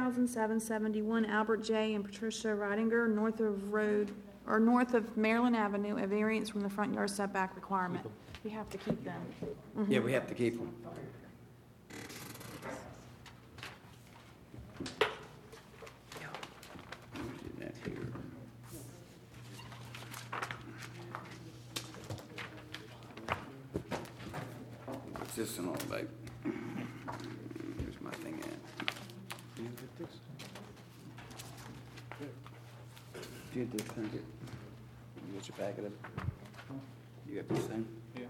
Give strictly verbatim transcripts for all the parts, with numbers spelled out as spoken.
thousand seven seventy-one Albert J. and Patricia Ridinger, north of road, or north of Maryland Avenue, a variance from the front yard setback requirement. We have to keep them. Yeah, we have to keep them. That here. What's this one all about? Here's my thing at. Do you get this? Do you get this thing? You get your packet of? You got this thing? Yeah.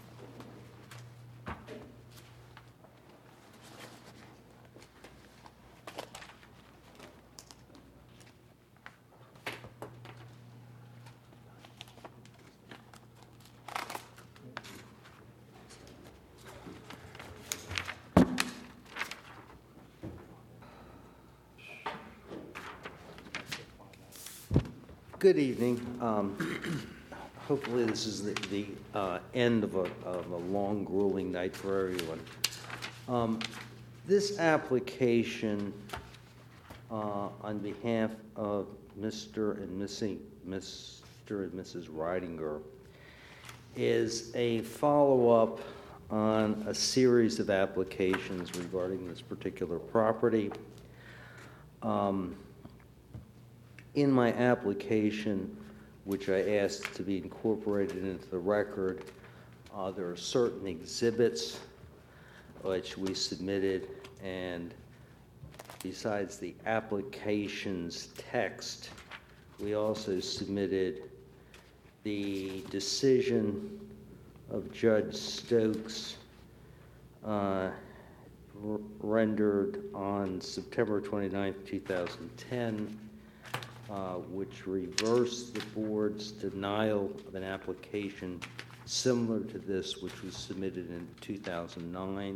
Good evening. Um, hopefully this is the, the uh, end of a, of a long, grueling night for everyone. Um, this application uh, on behalf of Mister and Missy, Mister and Missus Ridinger is a follow-up on a series of applications regarding this particular property. Um, In my application, which I asked to be incorporated into the record, uh, there are certain exhibits which we submitted, and besides the application's text, we also submitted the decision of Judge Stokes uh, r- rendered on September twenty-ninth, two thousand ten, Uh, which reversed the board's denial of an application similar to this, which was submitted in two thousand nine.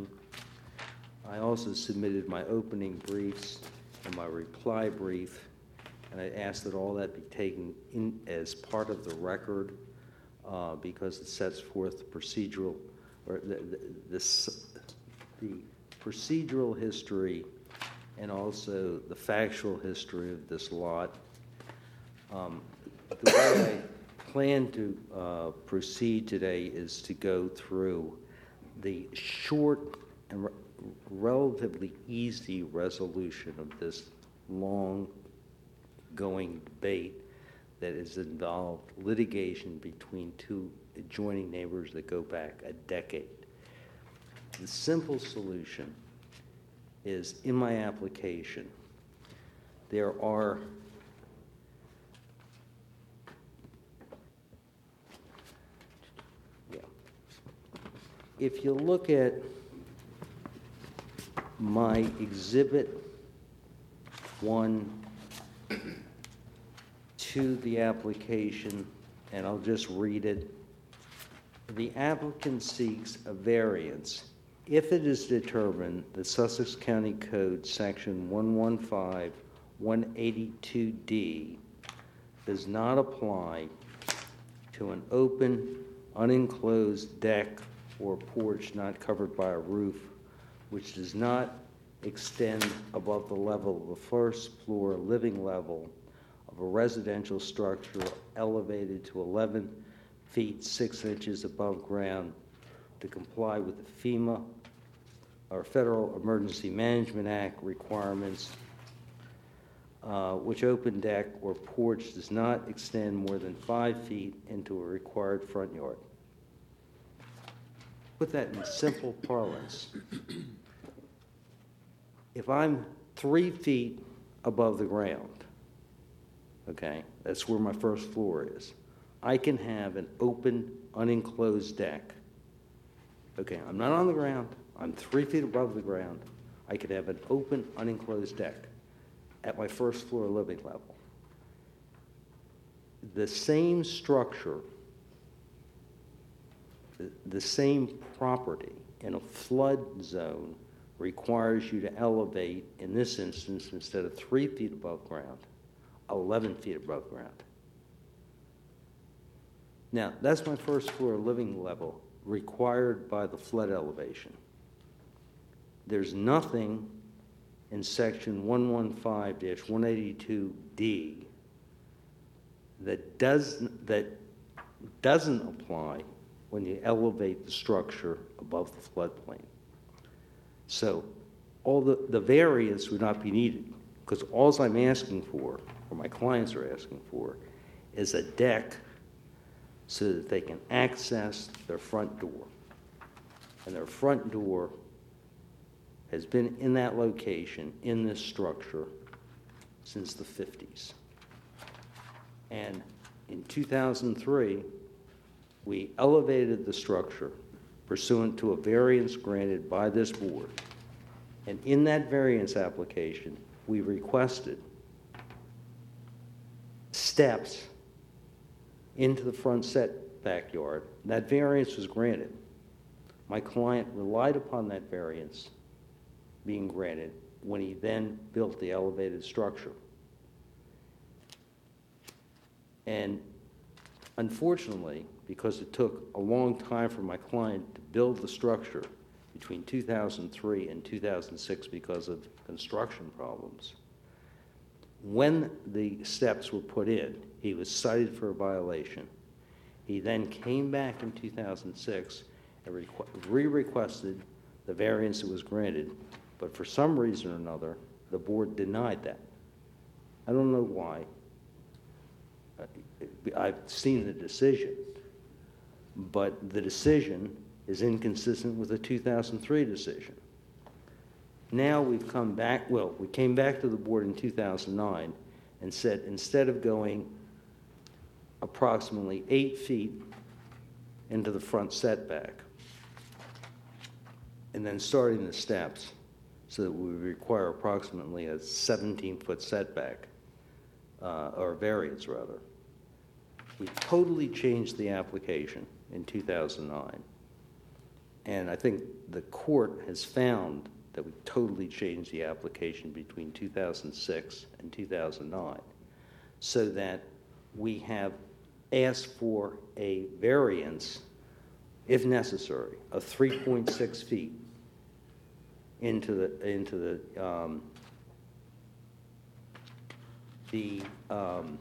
I also submitted my opening briefs and my reply brief, and I asked that all that be taken in as part of the record uh, because it sets forth the procedural, or the, the, this, the procedural history and also the factual history of this lot. Um, the way I plan to uh, proceed today is to go through the short and re- relatively easy resolution of this long-going debate that has involved litigation between two adjoining neighbors that go back a decade. The simple solution is, in my application, there are If you look at my exhibit one to the application, and I'll just read it, the applicant seeks a variance if it is determined that Sussex County Code Section one fifteen one eighty-two D does not apply to an open, unenclosed deck or porch not covered by a roof, which does not extend above the level of the first floor living level of a residential structure elevated to eleven feet six inches above ground to comply with the FEMA or Federal Emergency Management Act requirements, uh, which open deck or porch does not extend more than five feet into a required front yard. Put that in simple parlance. If I'm three feet above the ground, okay, that's where my first floor is, I can have an open, unenclosed deck. Okay, I'm not on the ground, I'm three feet above the ground, I could have an open, unenclosed deck at my first floor living level. The same structure, the, the same property in a flood zone requires you to elevate, in this instance, instead of three feet above ground, eleven feet above ground. Now, that's my first floor living level required by the flood elevation. There's nothing in section one fifteen dash one eighty-two D that does, that doesn't apply when you elevate the structure above the floodplain. So all the, the variance would not be needed, because all I'm asking for, or my clients are asking for, is a deck so that they can access their front door. And their front door has been in that location, in this structure, since the fifties. And in two thousand three, we elevated the structure pursuant to a variance granted by this board. And in that variance application, we requested steps into the front set backyard. That variance was granted. My client relied upon that variance being granted when he then built the elevated structure. And unfortunately, because it took a long time for my client to build the structure between two thousand three and two thousand six because of construction problems, when the steps were put in, he was cited for a violation. He then came back in two thousand six and requ- re-requested the variance that was granted, but for some reason or another, the board denied that. I don't know why. I've seen the decision, but the decision is inconsistent with the two thousand three decision. Now we've come back, well, we came back to the board in two thousand nine and said instead of going approximately eight feet into the front setback and then starting the steps so that we require approximately a seventeen-foot setback, uh, or variance rather, we totally changed the application in two thousand nine. And I think the court has found that we totally changed the application between two thousand six and two thousand nine so that we have asked for a variance, if necessary, of three point six feet into the, into the, um, the um,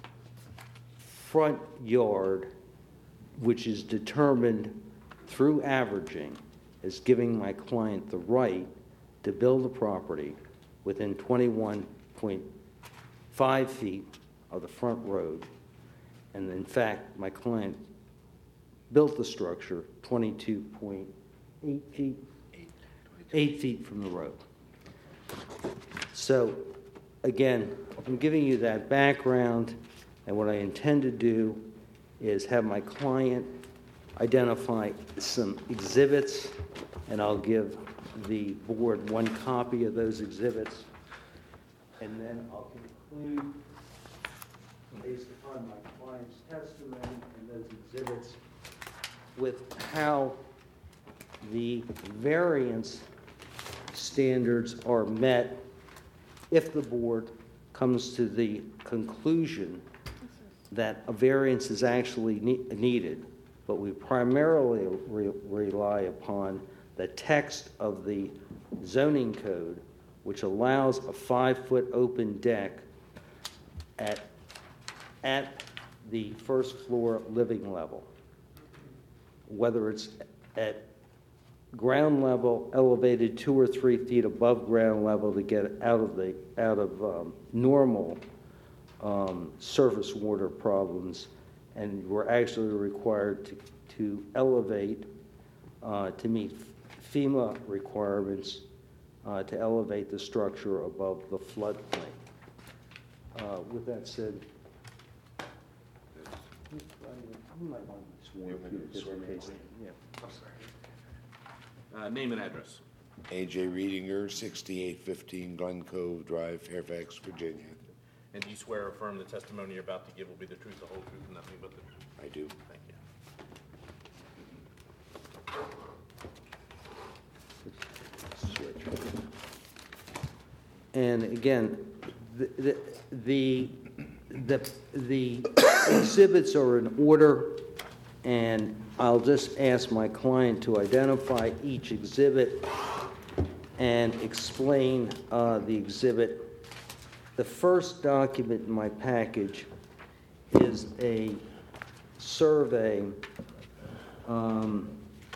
front yard, which is determined through averaging as giving my client the right to build a property within twenty-one point five feet of the front road. And in fact, my client built the structure twenty-two point eight feet, eight feet from the road. So again, I'm giving you that background, and what I intend to do is have my client identify some exhibits, and I'll give the board one copy of those exhibits, and then I'll conclude based upon my client's testimony and those exhibits with how the variance standards are met if the board comes to the conclusion that a variance is actually ne- needed. But we primarily re- rely upon the text of the zoning code, which allows a five-foot open deck at, at the first floor living level, whether it's at ground level, elevated two or three feet above ground level to get out of the out of um, normal um, surface water problems, and we're actually required to to elevate uh, to meet FEMA requirements uh, to elevate the structure above the floodplain. Uh, with that said, you might want to swear You to want me to just swear in me case. in? Yeah. I'm sorry. Uh, name and address. A J Reedinger, sixty-eight fifteen Glen Cove Drive, Fairfax, Virginia. And do you swear or affirm the testimony you're about to give will be the truth, the whole truth, and nothing but the truth? I do. Thank you. And again, the, the, the, the exhibits are in order, and I'll just ask my client to identify each exhibit and explain uh, the exhibit. The first document in my package is a survey um,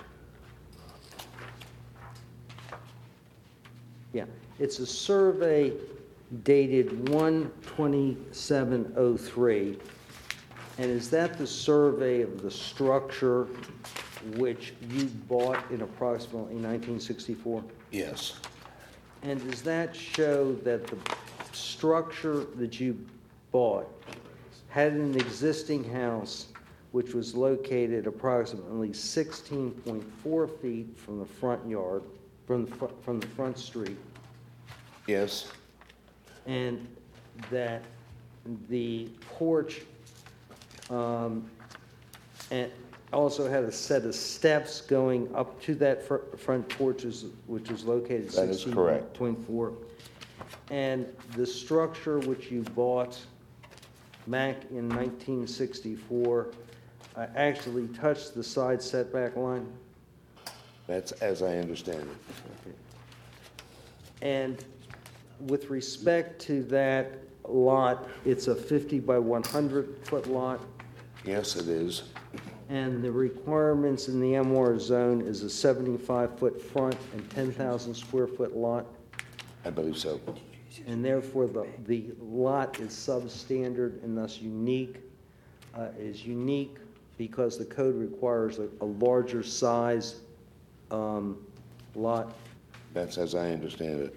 yeah, it's a survey dated one twenty-seven oh three. And is that the survey of the structure which you bought in approximately nineteen sixty-four? Yes, And does that show that the structure that you bought had an existing house which was located approximately sixteen point four feet from the front yard, from the, fr- from the front street, yes, and that the porch um, and also had a set of steps going up to that fr- front porch, is- which is located That is sixteen correct. point four. And the structure which you bought back in nineteen sixty-four uh, actually touched the side setback line? that's as I understand it. And with respect to that lot, it's a fifty by one hundred foot lot, Yes, it is. and the requirements in the M R zone is a seventy-five foot front and ten thousand square foot lot, I believe so. and therefore the, the lot is substandard and thus unique, uh, is unique because the code requires a, a larger size um, lot. That's as I understand it.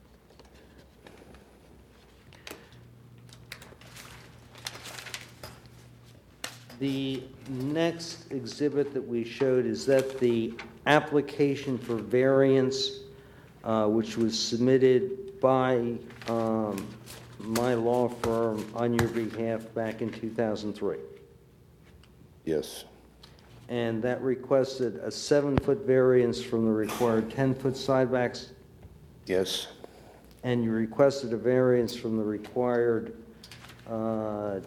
The next exhibit that we showed is that the application for variance, uh, which was submitted by um, my law firm on your behalf back in two thousand three. Yes, And that requested a seven-foot variance from the required ten-foot side backs, yes, and you requested a variance from the required uh,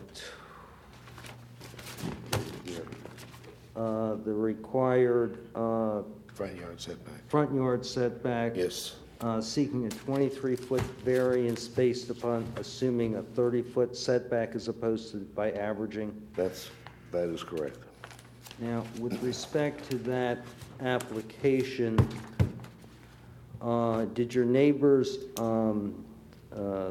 uh, the required uh, front yard setback. front yard setback. Yes, uh, Seeking a twenty-three foot variance based upon assuming a thirty foot setback as opposed to by averaging. that's, that is correct. Now, with respect to that application, uh, did your neighbors um, uh,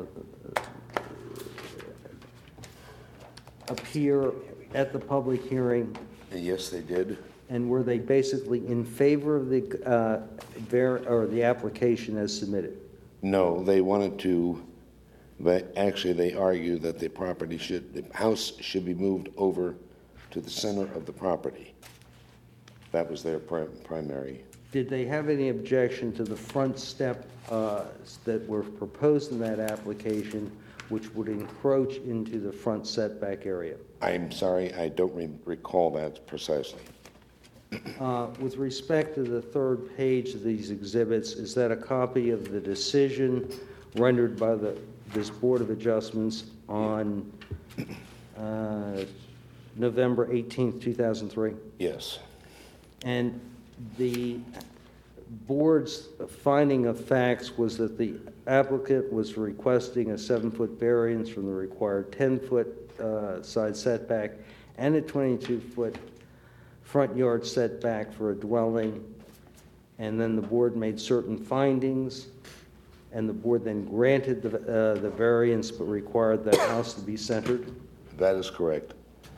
appear at the public hearing? Yes, they did. And were they basically in favor of the, uh, var- or the application as submitted? No, they wanted to, but actually they argued that the property should, the house should be moved over to the center of the property. That was their pri- primary. Did they have any objection to the front step uh, that were proposed in that application, which would encroach into the front setback area? I'm sorry, I don't re- recall that precisely. Uh, With respect to the third page of these exhibits, is that a copy of the decision rendered by the, this Board of Adjustments on uh, November eighteenth, two thousand three? Yes, And the board's finding of facts was that the applicant was requesting a seven-foot variance from the required ten-foot uh, side setback and a twenty-two foot front yard setback for a dwelling. And then the board made certain findings, and the board then granted the, uh, the variance but required that house to be centered. that is correct.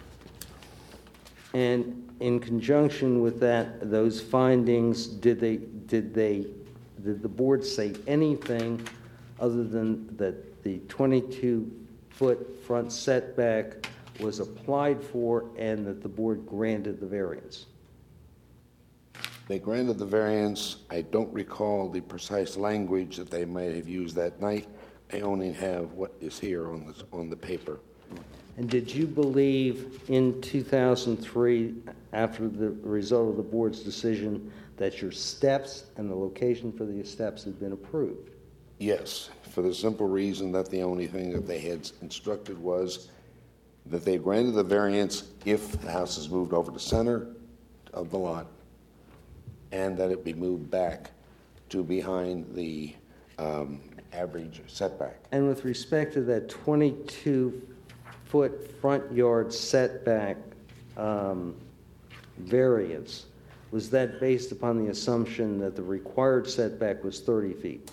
And in conjunction with that, those findings, did they, did they, did the board say anything other than that the twenty-two foot front setback was applied for and that the board granted the variance? They granted the variance. I don't recall the precise language that they might have used that night. I only have what is here on the, on the paper. And did you believe in two thousand three, after the result of the board's decision, that your steps and the location for the steps had been approved? Yes, for the simple reason that the only thing that they had instructed was that they granted the variance if the house is moved over the center of the lot and that it be moved back to behind the um, average setback. And with respect to that twenty-two foot front yard setback um, variance, was that based upon the assumption that the required setback was thirty feet?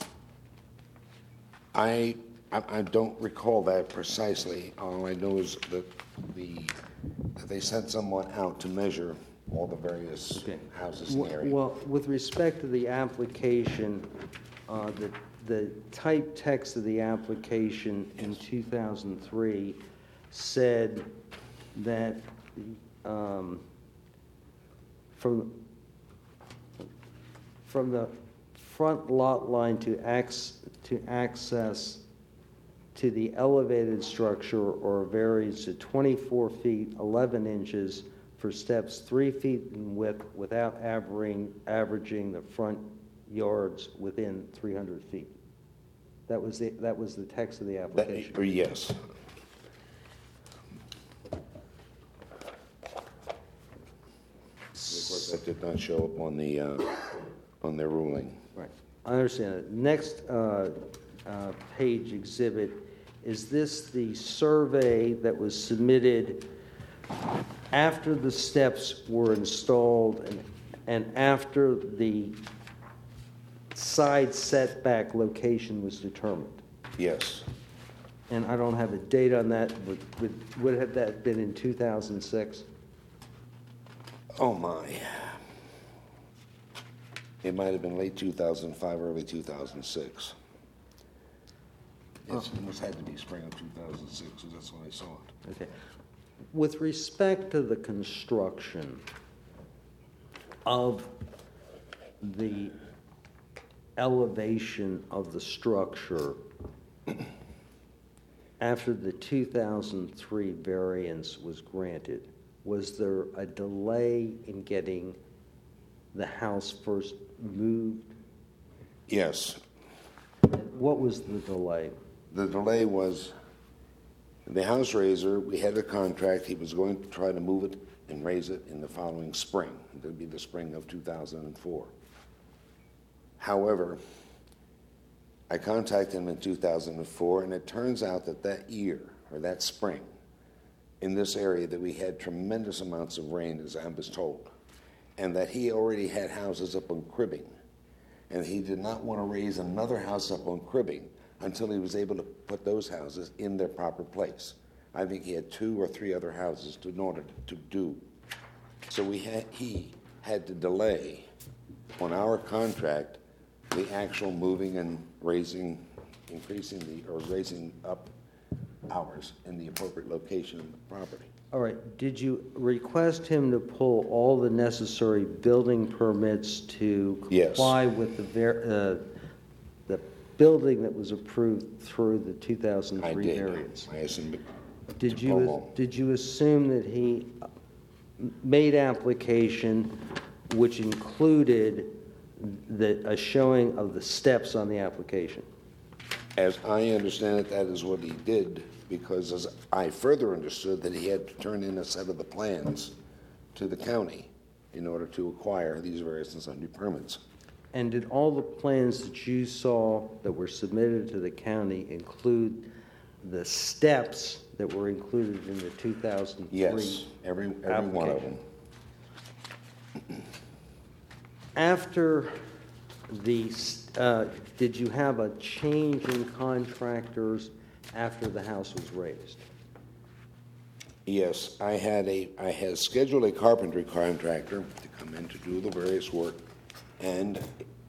I, I I don't recall that precisely. All I know is that the, that they sent someone out to measure all the various Okay. houses in the area. Well, with respect to the application, uh, the, the type text of the application in two thousand three said that um, from, from the front lot line to ac to access to the elevated structure or varies to twenty-four feet, eleven inches for steps three feet in width without averaging, averaging the front yards within three hundred feet. That was the, that was the text of the That- application. or yes. Of course, that did not show up on the, uh, on their ruling. Right, I understand it. Next uh, uh, page exhibit, is this the survey that was submitted after the steps were installed and, and after the side setback location was determined? Yes. And I don't have a date on that, but would, would have that been in two thousand six? Oh, my. It might have been late two thousand five, early two thousand six. Yes, it must had to be spring of two thousand six, because that's when I saw it. Okay. With respect to the construction of the elevation of the structure after the two thousand three variance was granted, was there a delay in getting the house first moved? Yes. What was the delay? The delay was the house raiser, we had a contract, he was going to try to move it and raise it in the following spring. It would be the spring of two thousand four. However, I contacted him in two thousand four, and it turns out that that year, or that spring, in this area, that we had tremendous amounts of rain, as I was told, and that he already had houses up on cribbing, and he did not want to raise another house up on cribbing until he was able to put those houses in their proper place. I think he had two or three other houses to, in order to do. So we had, he had to delay on our contract the actual moving and raising, increasing the, or raising up ours in the appropriate location of the property. All right, did you request him to pull all the necessary building permits to Yes. comply with the ver, uh, the building that was approved through the two thousand I three did. variance? I asked him Did to you, pull all. did you assume that he made application which included the, a showing of the steps on the application? As I understand it, that is what he did, because as I further understood that he had to turn in a set of the plans to the county in order to acquire these various and sundry permits. And did all the plans that you saw that were submitted to the county include the steps that were included in the two thousand three? Yes, every, every one of them. application? After the, uh, did you have a change in contractors after the house was raised? Yes, I had a, I had scheduled a carpentry contractor to come in to do the various work, and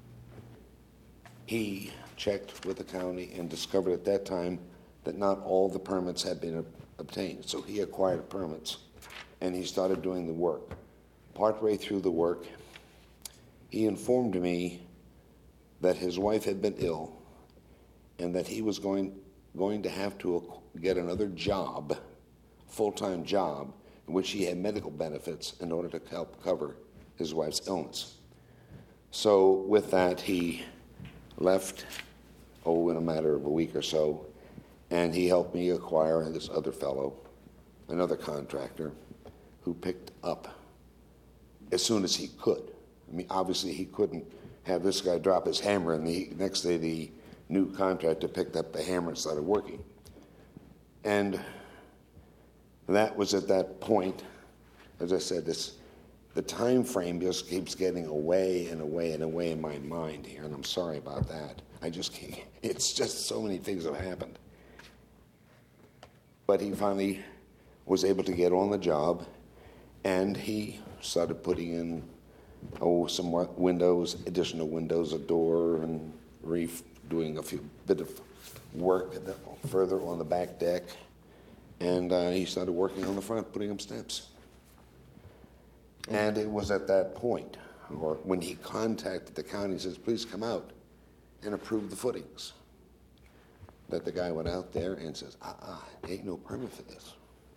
he checked with the county and discovered at that time that not all the permits had been obtained. So he acquired permits, and he started doing the work. Partway through the work, he informed me that his wife had been ill and that he was going, going to have to get another job, full-time job, in which he had medical benefits in order to help cover his wife's illness. So with that, he left, oh, in a matter of a week or so, and he helped me acquire this other fellow, another contractor, who picked up as soon as he could. I mean, obviously he couldn't have this guy drop his hammer, and the next day the new contractor picked up the hammer and started working. And that was at that point, as I said, this, the time frame just keeps getting away and away and away in my mind here, and I'm sorry about that. I just can't, it's just so many things have happened. But he finally was able to get on the job, and he started putting in, oh, some windows, additional windows, a door, and reef, doing a few bit of work further on the back deck. And uh, he started working on the front, putting up steps. And it was at that point, or when he contacted the county and says, please come out and approve the footings, that the guy went out there and says, uh-uh, ain't no permit for this.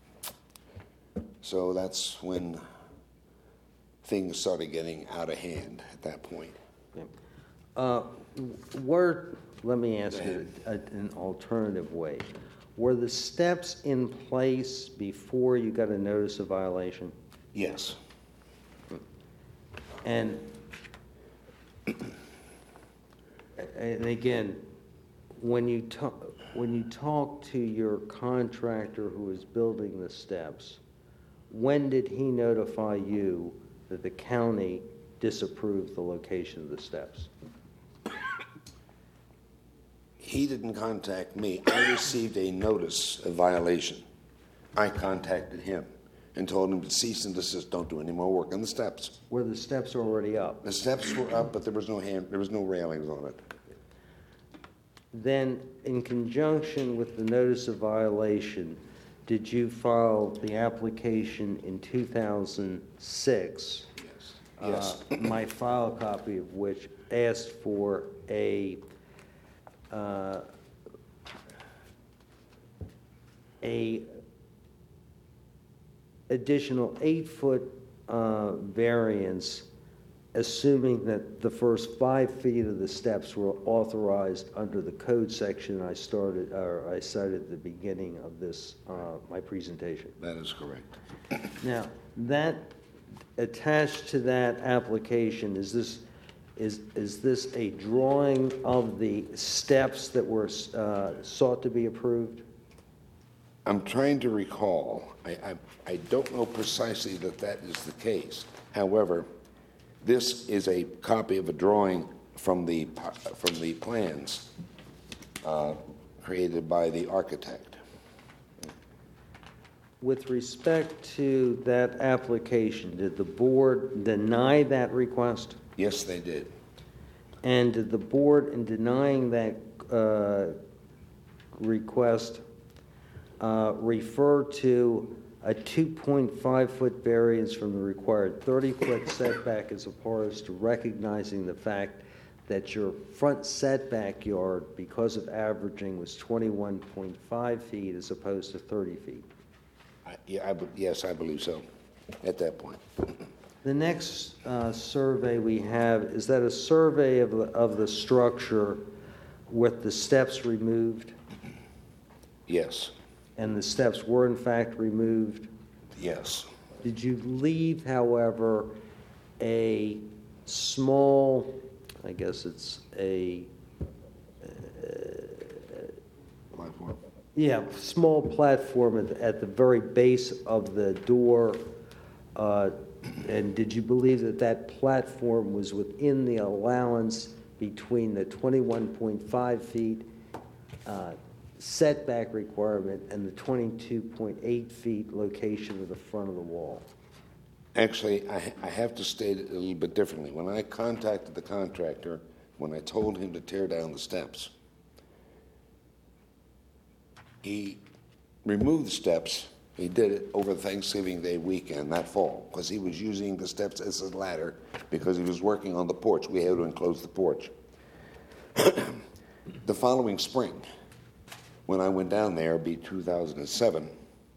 So that's when things started getting out of hand at that point. Uh, were, let me ask you a, an alternative way. Were the steps in place before you got a notice of violation? Yes. And, and again, when you talk, when you talk to your contractor who is building the steps, when did he notify you that the county disapproved the location of the steps? He didn't contact me. I received a notice of violation. I contacted him and told him to cease and desist, don't do any more work on the steps. Were the steps already up? The steps were up, but there was no hand, there was no railings on it. Then, in conjunction with the notice of violation, did you file the application in two thousand six? Yes. Yes. Uh, my file copy of which asked for a uh, a additional eight-foot uh, variance, assuming that the first five feet of the steps were authorized under the code section I started, or I cited at the beginning of this, uh, my presentation. That is correct. Now, that, attached to that application, is this, is, is this a drawing of the steps that were uh, sought to be approved? I'm trying to recall. I, I, I don't know precisely that that is the case. However, this is a copy of a drawing from the, from the plans uh, created by the architect. With respect to that application, did the board deny that request? Yes, they did. And did the board, in denying that uh, request, uh, refer to a two point five foot variance from the required thirty foot setback, as opposed to recognizing the fact that your front setback yard, because of averaging, was twenty-one point five feet as opposed to thirty feet? I, yeah, I, yes, I believe so, at that point. The next uh, survey we have, is that a survey of the, of the structure with the steps removed? Yes. And the steps were in fact removed? Yes. Did you leave, however, a small, I guess it's a, Platform. yeah, small platform at, the- at the very base of the door? Uh, and did you believe that that platform was within the allowance between the twenty-one point five feet uh, setback requirement and the twenty-two point eight feet location of the front of the wall? Actually, I, I have to state it a little bit differently. When I contacted the contractor, when I told him to tear down the steps, he removed the steps. He did it over Thanksgiving Day weekend that fall, because he was using the steps as a ladder because he was working on the porch. We had to enclose the porch. The following spring, when I went down there, be two thousand seven,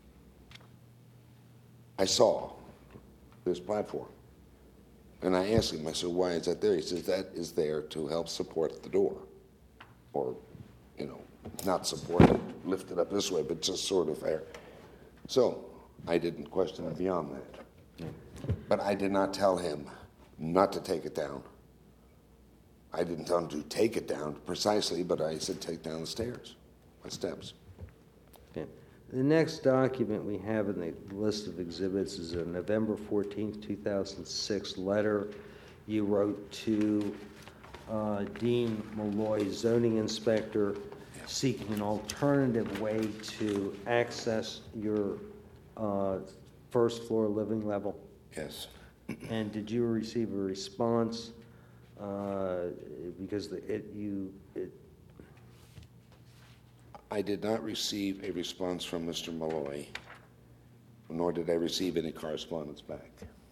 I saw this platform. And I asked him, I said, why is that there? He says, that is there to help support the door. Or, you know, not support it, lift it up this way, but just sort of there. So I didn't question it beyond that. But I did not tell him not to take it down I didn't tell him to take it down precisely, but I said take down the stairs, the steps. Okay. The next document we have in the list of exhibits is a November fourteenth, two thousand six letter you wrote to uh, Dean Malloy, zoning inspector, seeking an alternative way to access your uh, first floor living level. Yes. And did you receive a response? Uh, because the, it, you, it, I did not receive a response from Mister Malloy, nor did I receive any correspondence back.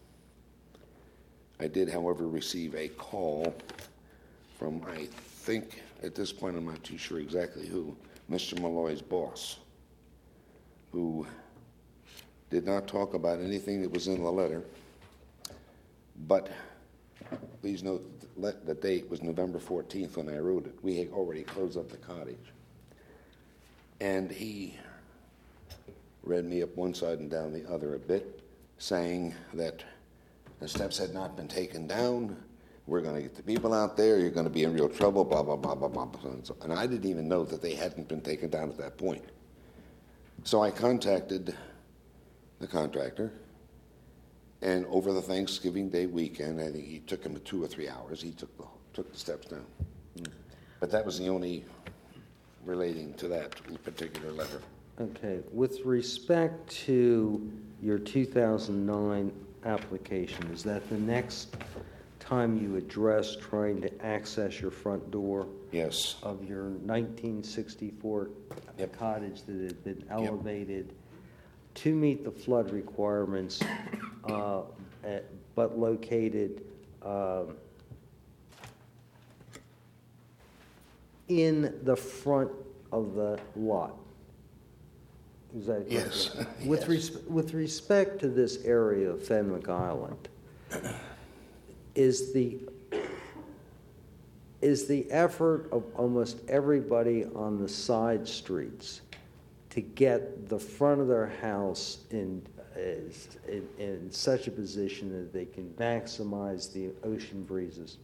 I did, however, receive a call from, I think, at this point, I'm not too sure exactly who, Mister Malloy's boss, who did not talk about anything that was in the letter, but please note that the date was November fourteenth when I wrote it. We had already closed up the cottage. And he read me up one side and down the other a bit, saying that the steps had not been taken down. We're going to get the people out there. You're going to be in real trouble, blah, blah, blah, blah, blah. blah. And, so, and I didn't even know that they hadn't been taken down at that point. So I contacted the contractor, and over the Thanksgiving Day weekend, I think he took him two or three hours, he took the, took the steps down. Mm. But that was the only relating to that particular letter. okay, with respect to your two thousand nine application, is that the next time you address trying to access your front door Yes. of your nineteen sixty-four Yep. cottage that had been elevated to meet the flood requirements, uh, at, but located um, in the front of the lot? Is that Yes. correct? With, Yes. res- with respect to this area of Fenwick Island, is the is the effort of almost everybody on the side streets to get the front of their house in, is, in, in such a position that they can maximize the ocean breezes?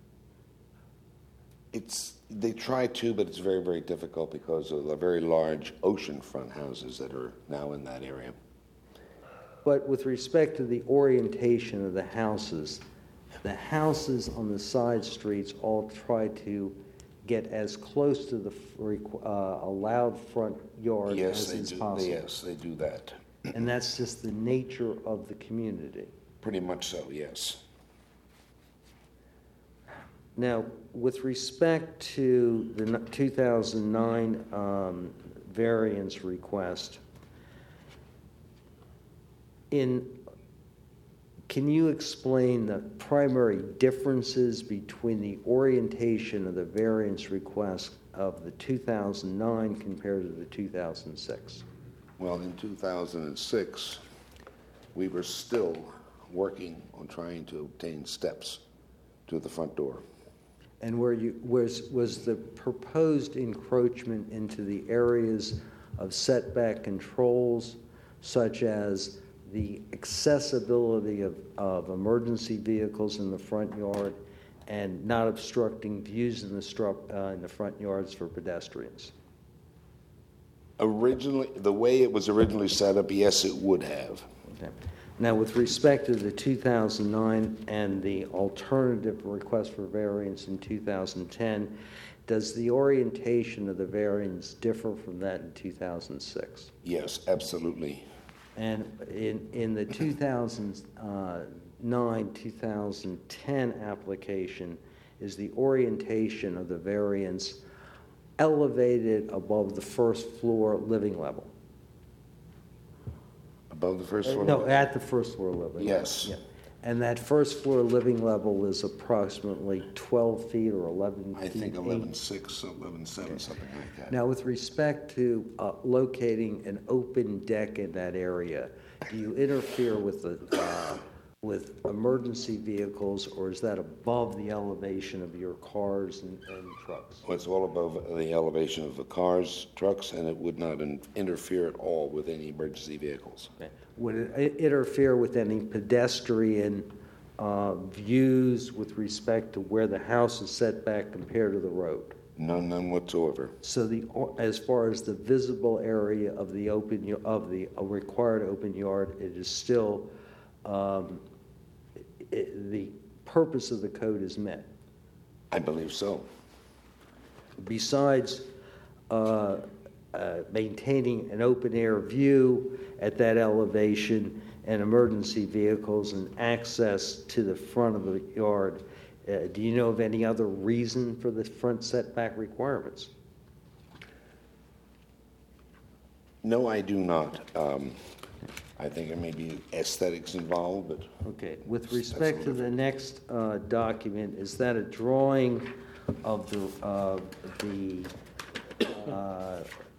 It's, they try to, but it's very, very difficult because of the very large oceanfront houses that are now in that area. But with respect to the orientation of the houses, the houses on the side streets all try to get as close to the uh, allowed front yard Yes, as they is do. possible. Yes, they do that. And that's just the nature of the community. Pretty much so, yes. Now, with respect to the two thousand nine um, variance request, in, can you explain the primary differences between the orientation of the variance request of the two thousand nine compared to the two thousand six? Well, in two thousand six, we were still working on trying to obtain steps to the front door. And where you, was, was the proposed encroachment into the areas of setback controls, such as the accessibility of, of emergency vehicles in the front yard and not obstructing views in the, stru- uh, in the front yards for pedestrians? Originally, the way it was originally set up, yes, it would have. Okay. Now, with respect to the two thousand nine and the alternative request for variance in two thousand ten, does the orientation of the variance differ from that in two thousand six? Yes, absolutely. And in, in the two thousand nine, two thousand ten application, is the orientation of the variance elevated above the first floor living level? Above the first floor? No, at the first floor living level. Yes. Yeah. And that first floor living level is approximately twelve feet or eleven I feet? think eight? eleven six, eleven seven, something like that. Now, with respect to uh, locating an open deck in that area, do you interfere with the, uh, with emergency vehicles, or is that above the elevation of your cars and, and trucks? Well, it's all above the elevation of the cars, trucks, and it would not in- interfere at all with any emergency vehicles. Okay. Would it i- interfere with any pedestrian uh, views with respect to where the house is set back compared to the road? None, none whatsoever. So the, as far as the visible area of the open, y- of the uh, required open yard, it is still, um, i- the purpose of the code is met. I believe so. Besides uh, uh, maintaining an open-air view at that elevation and emergency vehicles and access to the front of the yard, uh, do you know of any other reason for the front setback requirements? No, I do not. Um, I think there may be aesthetics involved, but Okay, with That's respect to the next uh, document, is that a drawing of the, uh, the, uh,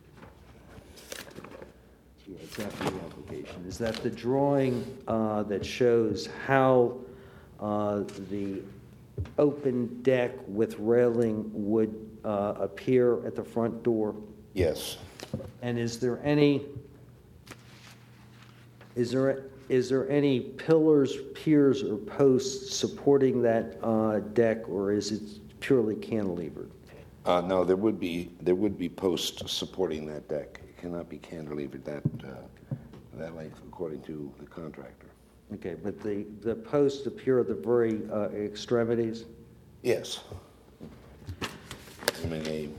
yeah, it's after the application, is that the drawing uh, that shows how uh, the open deck with railing would uh, appear at the front door? yes. And is there any, is there, is there any pillars, piers, or posts supporting that uh, deck, or is it purely cantilevered? Uh, no, there would be, there would be posts supporting that deck. It cannot be cantilevered that, uh, that length according to the contractor. Okay, but the, the posts appear at the very uh, extremities? Yes. I mean, a,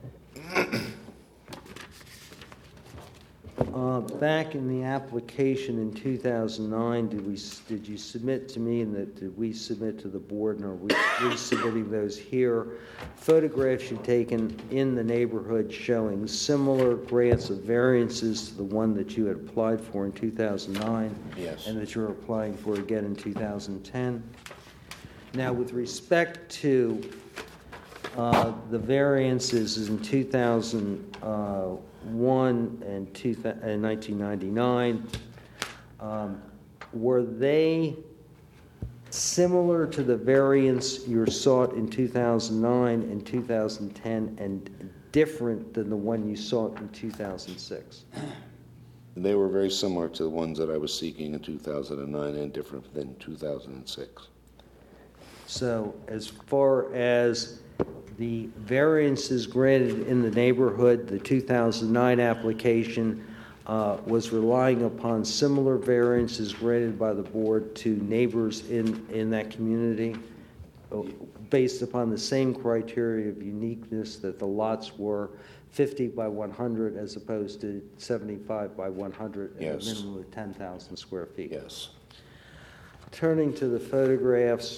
Uh, Back in the application in two thousand nine, did we, s- did you submit to me, and that, did we submit to the board, and are we resubmitting those here? Photographs you've taken in the neighborhood showing similar grants of variances to the one that you had applied for in two thousand nine? Yes. And that you're applying for again in two thousand ten? Now, with respect to uh, the variances in two thousand one and two thou- and nineteen ninety-nine, um, were they similar to the variance you sought in two thousand nine and two thousand ten and different than the one you sought in two thousand six? they were very similar to the ones that I was seeking in two thousand nine and different than two thousand six. So as far as the variances granted in the neighborhood, the two thousand nine application uh, was relying upon similar variances granted by the board to neighbors in, in that community, uh, based upon the same criteria of uniqueness, that the lots were fifty by one hundred as opposed to seventy-five by one hundred, and a Yes. minimum of ten thousand square feet. Yes. Turning to the photographs,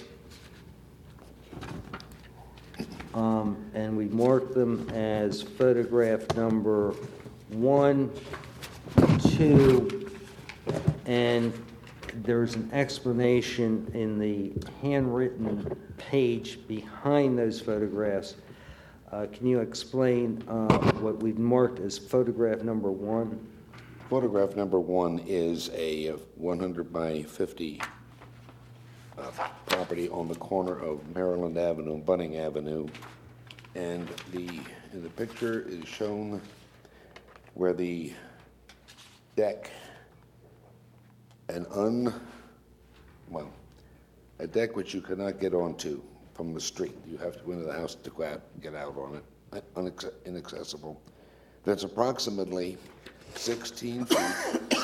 um, and we marked them as photograph number one, two, and there's an explanation in the handwritten page behind those photographs. Uh, Can you explain uh, what we've marked as photograph number one? Photograph number one is a one hundred by fifty uh, property on the corner of Maryland Avenue and Bunning Avenue. And the, in the picture is shown where the deck, an un, well, a deck which you cannot get onto from the street. You have to go into the house to go out, get out on it, unac- inaccessible. That's approximately sixteen feet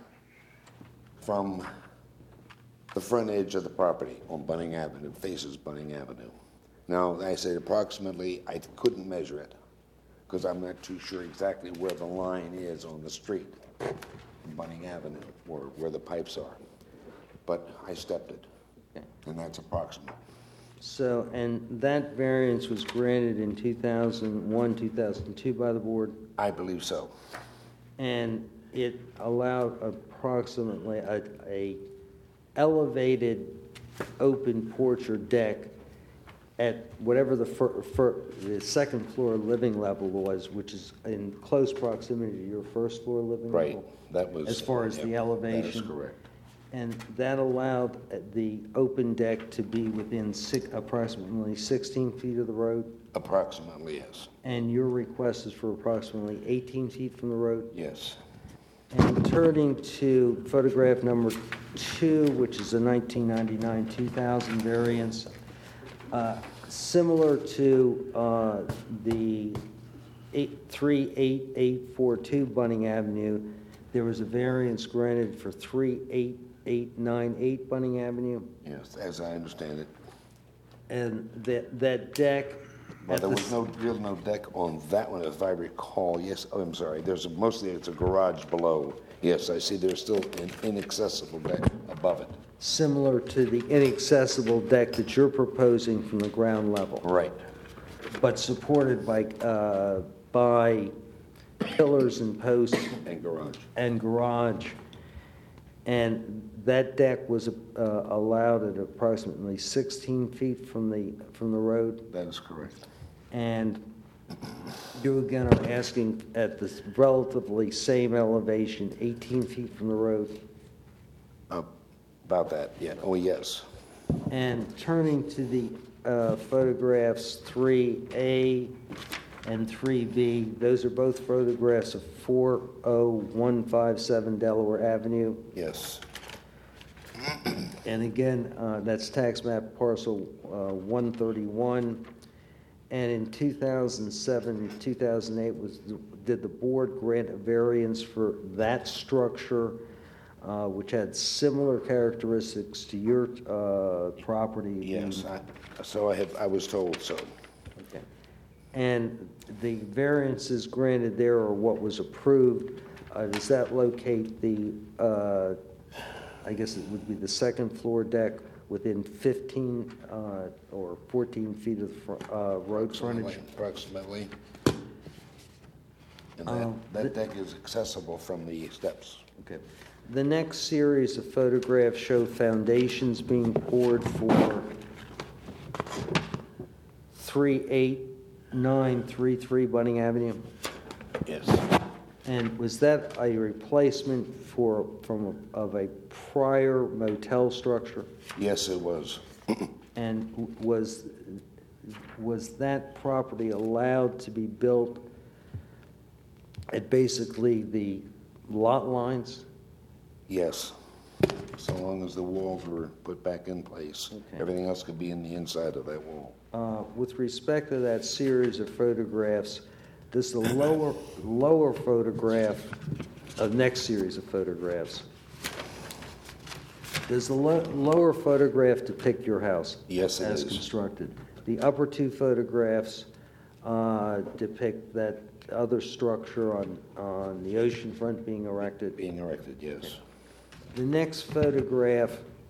from the front edge of the property on Bunning Avenue, faces Bunning Avenue. Now, I say approximately, I couldn't measure it, because I'm not too sure exactly where the line is on the street, Bunning Avenue, or where the pipes are. But I stepped it, Okay. and that's approximate. So, and that variance was granted in two thousand one, two thousand two by the board, I believe so. and it allowed approximately a, a elevated open porch or deck at whatever the fir, fir, the second floor living level was, which is in close proximity to your first floor living Right, level. that was. As far as yep, the elevation. That is correct. And that allowed the open deck to be within six, approximately sixteen feet of the road? Approximately, yes. And your request is for approximately eighteen feet from the road? Yes. And turning to photograph number two, which is a nineteen ninety-nine two thousand variance, uh, similar to uh, the eight three eight eight four two Bunning Avenue, there was a variance granted for three eight eight nine eight Bunning Avenue, Yes, as I understand it. and that, that deck. But at there the was no, real no deck on that one, if I recall. Yes, oh, I'm sorry, there's, a- mostly it's a garage below. Yes, I see there's still an inaccessible deck above it. Similar to the inaccessible deck that you're proposing from the ground level, Right. but supported by, uh, by pillars and posts And garage. and garage. And that deck was uh, allowed at approximately sixteen feet from the, from the road. That is correct. And you again are asking at this relatively same elevation, eighteen feet from the road. Uh, About that, yeah, oh, yes. And turning to the uh, photographs three A and three B, those are both photographs of four oh one five seven Delaware Avenue. Yes. And again, uh, that's tax map parcel uh, one thirty-one. And in two thousand seven, two thousand eight, was, did the board grant a variance for that structure, uh, which had similar characteristics to your uh, property? Yes, I, so I have, I was told so. Okay. And the variances granted there or what was approved, uh, does that locate the, uh, I guess it would be the second floor deck within fifteen uh, or fourteen feet of the fr- uh, road frontage? Approximately. And Uh, that, that deck is accessible from the steps. Okay. The next series of photographs show foundations being poured for three eight nine three three Bunning Avenue. Yes. And was that a replacement for, from, a- of a prior motel structure? Yes, it was. And w- was, was that property allowed to be built at basically the lot lines? Yes. So long as the walls were put back in place. Okay. Everything else could be in the inside of that wall. Uh, With respect to that series of photographs, does the lower, lower photograph, of next series of photographs, does the lo- lower photograph depict your house? Yes, it As is. constructed? The upper two photographs uh, depict that other structure on, on the ocean front being erected? Being erected, yes. The next photograph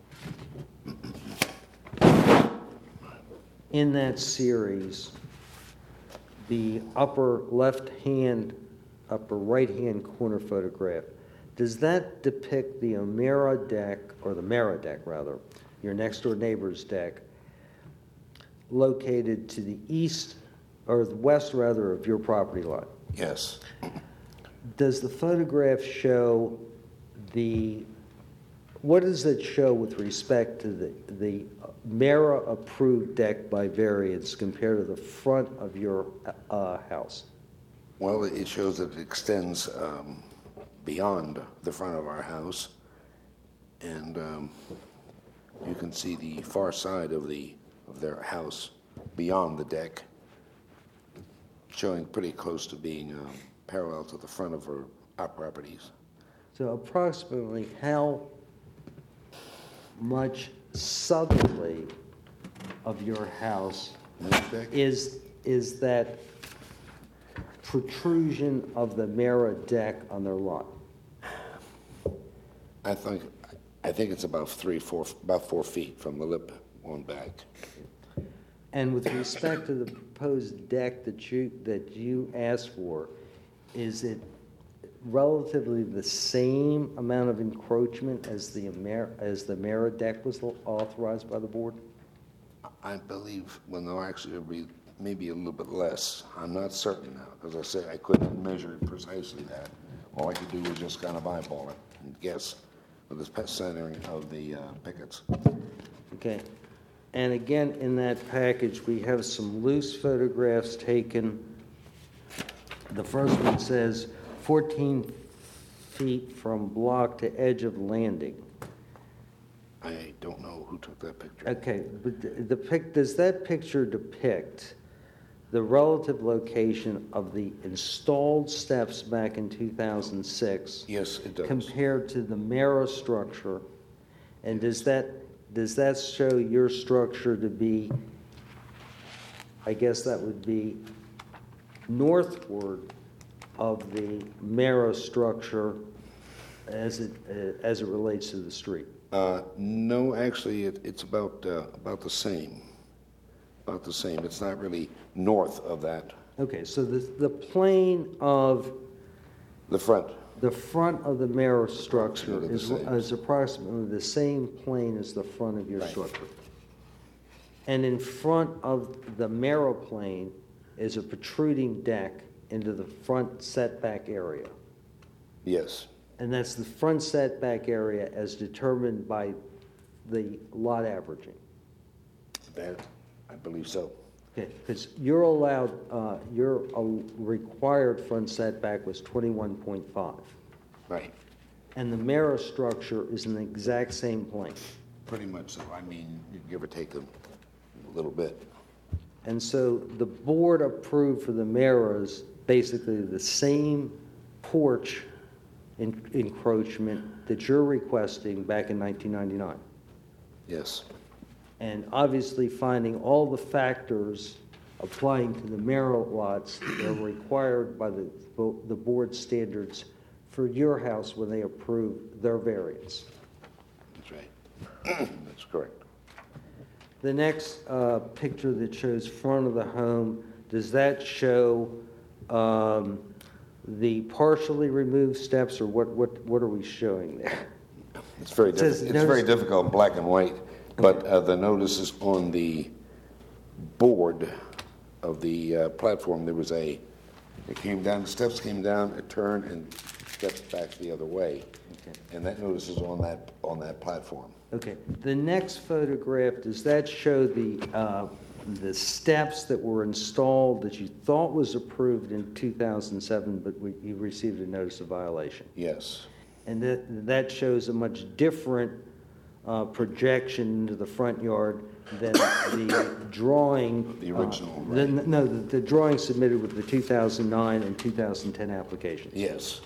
in that series, the upper left-hand, upper right-hand corner photograph, does that depict the O'Mara deck, or the Mara deck, rather, your next-door neighbor's deck, located to the east, or the west, rather, of your property line? Yes. Does the photograph show the, what does it show with respect to the, the Mara-approved deck by variance compared to the front of your uh, house? Well, it shows that it extends um, beyond the front of our house, and um, you can see the far side of the of their house beyond the deck, showing pretty close to being um, parallel to the front of our, our properties. So approximately how much southerly of your house This deck? is, is that protrusion of the Mara deck on their lot? I think I think it's about three, four, about four feet from the lip on back. And with respect to the proposed deck that you, that you asked for, is it relatively the same amount of encroachment as the Amer, as the Mara deck was authorized by the board? I believe, well, no, actually, it'll be maybe a little bit less. I'm not certain now, because I say I couldn't measure it precisely that. All I could do was just kind of eyeball it and guess with the pet centering of the uh, pickets. Okay. And again, in that package, we have some loose photographs taken. The first one says fourteen feet from block to edge of landing. I don't know who took that picture. Okay, but the the pic, does that picture depict the relative location of the installed steps back in two thousand six? Yes, it does. Compared to the Mara structure? And does that, does that show your structure to be, I guess that would be northward of the Mara structure as it, uh, as it relates to the street? Uh, no, actually, it, it's about, uh, about the same. About the same. It's not really north of that. Okay, so the, the plane of The front. the front of the Mara structure Approximately the is, same. is approximately the same plane as the front of your Right. structure. And in front of the Mara plane is a protruding deck into the front setback area. Yes, And that's the front setback area as determined by the lot averaging. that, I believe so. Okay, because you're allowed, uh, your uh, required front setback was twenty-one point five. Right. And the Mara structure is in the exact same plane. Pretty much so. I mean, you give or take a little bit. And so the board approved for the Maras basically the same porch en- encroachment that you're requesting back in nineteen ninety-nine. Yes. And obviously finding all the factors applying to the Mara lots that are required by the, the board standards for your house when they approve their variance. That's right. That's correct. The next uh, picture that shows front of the home, does that show um, the partially removed steps, or what, what, what are we showing there? It's very, It says diffi- it's very notice- difficult in black and white, but uh, the notice is on the board of the uh, platform. There was a, it came down, the steps came down, it turned and stepped back the other way. Okay. And that notice is on that, on that platform. Okay, the next photograph, does that show the, uh, the steps that were installed that you thought was approved in two thousand seven, but we- you received a notice of violation? Yes. And that, that shows a much different uh, projection into the front yard than the drawing. The original, uh, the- right. No, the, the drawing submitted with the two thousand nine and two thousand ten applications. Yes.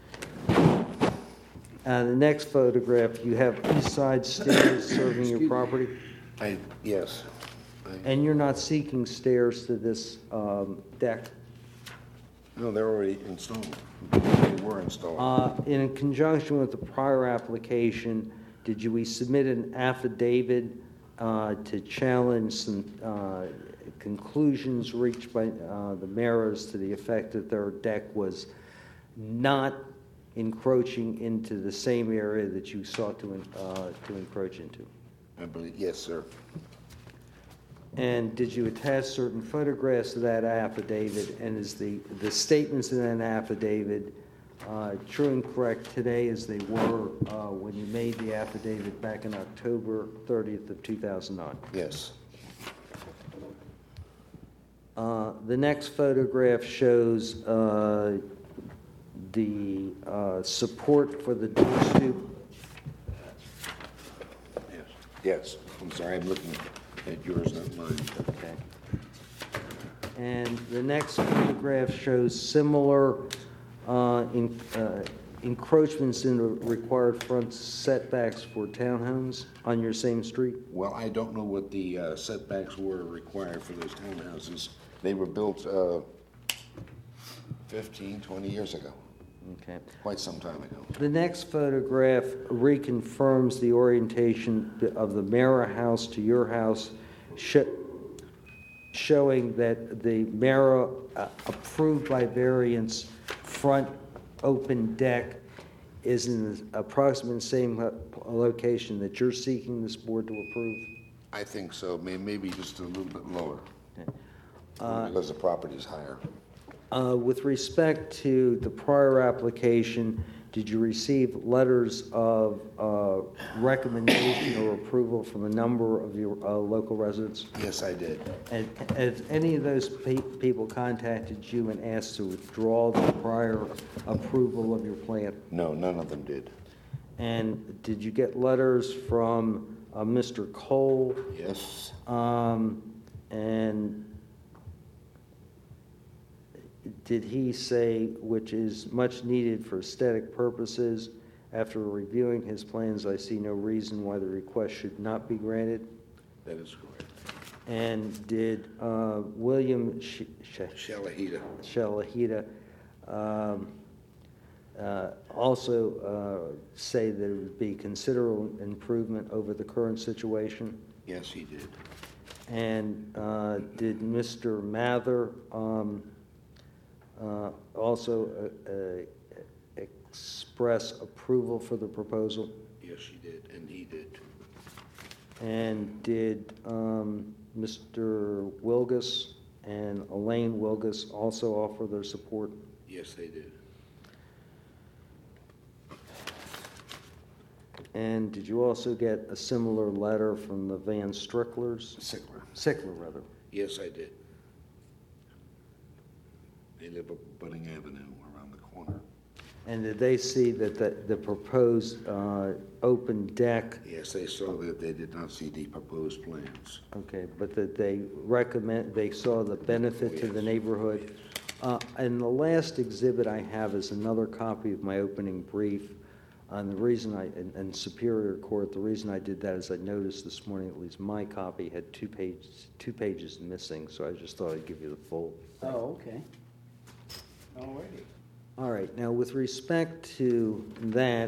Uh, the next photograph, you have east side stairs serving your property, I, yes. I- and you're not seeking stairs to this um, deck. No, they're already installed. They were installed. Uh, In conjunction with the prior application, did you, we submit an affidavit uh, to challenge some uh, conclusions reached by uh, the Maras to the effect that their deck was not encroaching into the same area that you sought to, en- uh, to encroach into? I believe, yes, sir. And did you attach certain photographs to that affidavit? And is the, the statements in that affidavit uh, true and correct today as they were uh, when you made the affidavit back in October thirtieth of two thousand nine? Yes. Uh, The next photograph shows uh, the uh, support for the door stoop. Yes. Yes. I'm sorry, I'm looking at yours, not mine. Okay. And the next photograph shows similar uh, in- uh, encroachments in the required front setbacks for townhomes on your same street? Well, I don't know what the uh, setbacks were required for those townhouses. They were built uh, fifteen, twenty years ago, Okay. quite some time ago. The next photograph reconfirms the orientation of the Mara house to your house, sho- showing that the Mara uh, approved by variance front open deck is in the approximate same lo- location that you're seeking this board to approve? I think so, may, maybe just a little bit lower, Okay. because the property is higher. Uh, With respect to the prior application, did you receive letters of uh, recommendation or approval from a number of your uh, local residents? Yes, I did. And have any of those pe- people contacted you and asked to withdraw the prior approval of your plan? No, none of them did. And did you get letters from uh, Mister Cole? Yes, Um, And did he say, which is much needed for aesthetic purposes, after reviewing his plans, I see no reason why the request should not be granted? that is correct. And did uh, William Sh- Sh- Shalahida. Shalahida um, uh, also uh, say that it would be considerable improvement over the current situation? Yes, he did. And uh, did Mister Mather um, uh, also uh, uh, express approval for the proposal? Yes, she did, and he did. And did um, Mister Wilgus and Elaine Wilgus also offer their support? Yes, they did. And did you also get a similar letter from the Van Stricklers? Sickler. Sickler, rather. Yes, I did. They live up Budding Avenue around the corner. And did they see that the, the proposed uh, open deck, Yes, they saw that. They did not see the proposed plans. okay, but that they recommend, they saw the benefit to the Yes. neighborhood? Uh, And the last exhibit I have is another copy of my opening brief. And the reason I, in, in Superior Court, the reason I did that is I noticed this morning, at least my copy had two pages, two pages missing, so I just thought I'd give you the full. Oh, okay. All righty. All right, now with respect to that,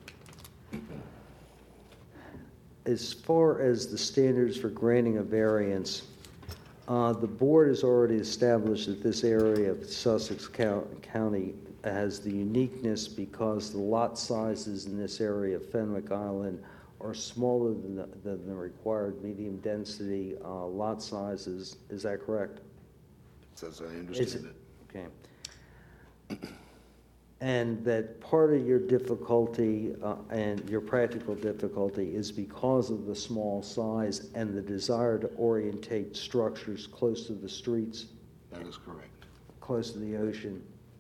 as far as the standards for granting a variance, uh, the board has already established that this area of Sussex Cou- County has the uniqueness because the lot sizes in this area of Fenwick Island are smaller than the, than the required medium density uh, lot sizes. Is that correct? As I Is understand it- it. Okay. And that part of your difficulty uh, and your practical difficulty is because of the small size and the desire to orientate structures close to the streets, That is correct. close to the ocean.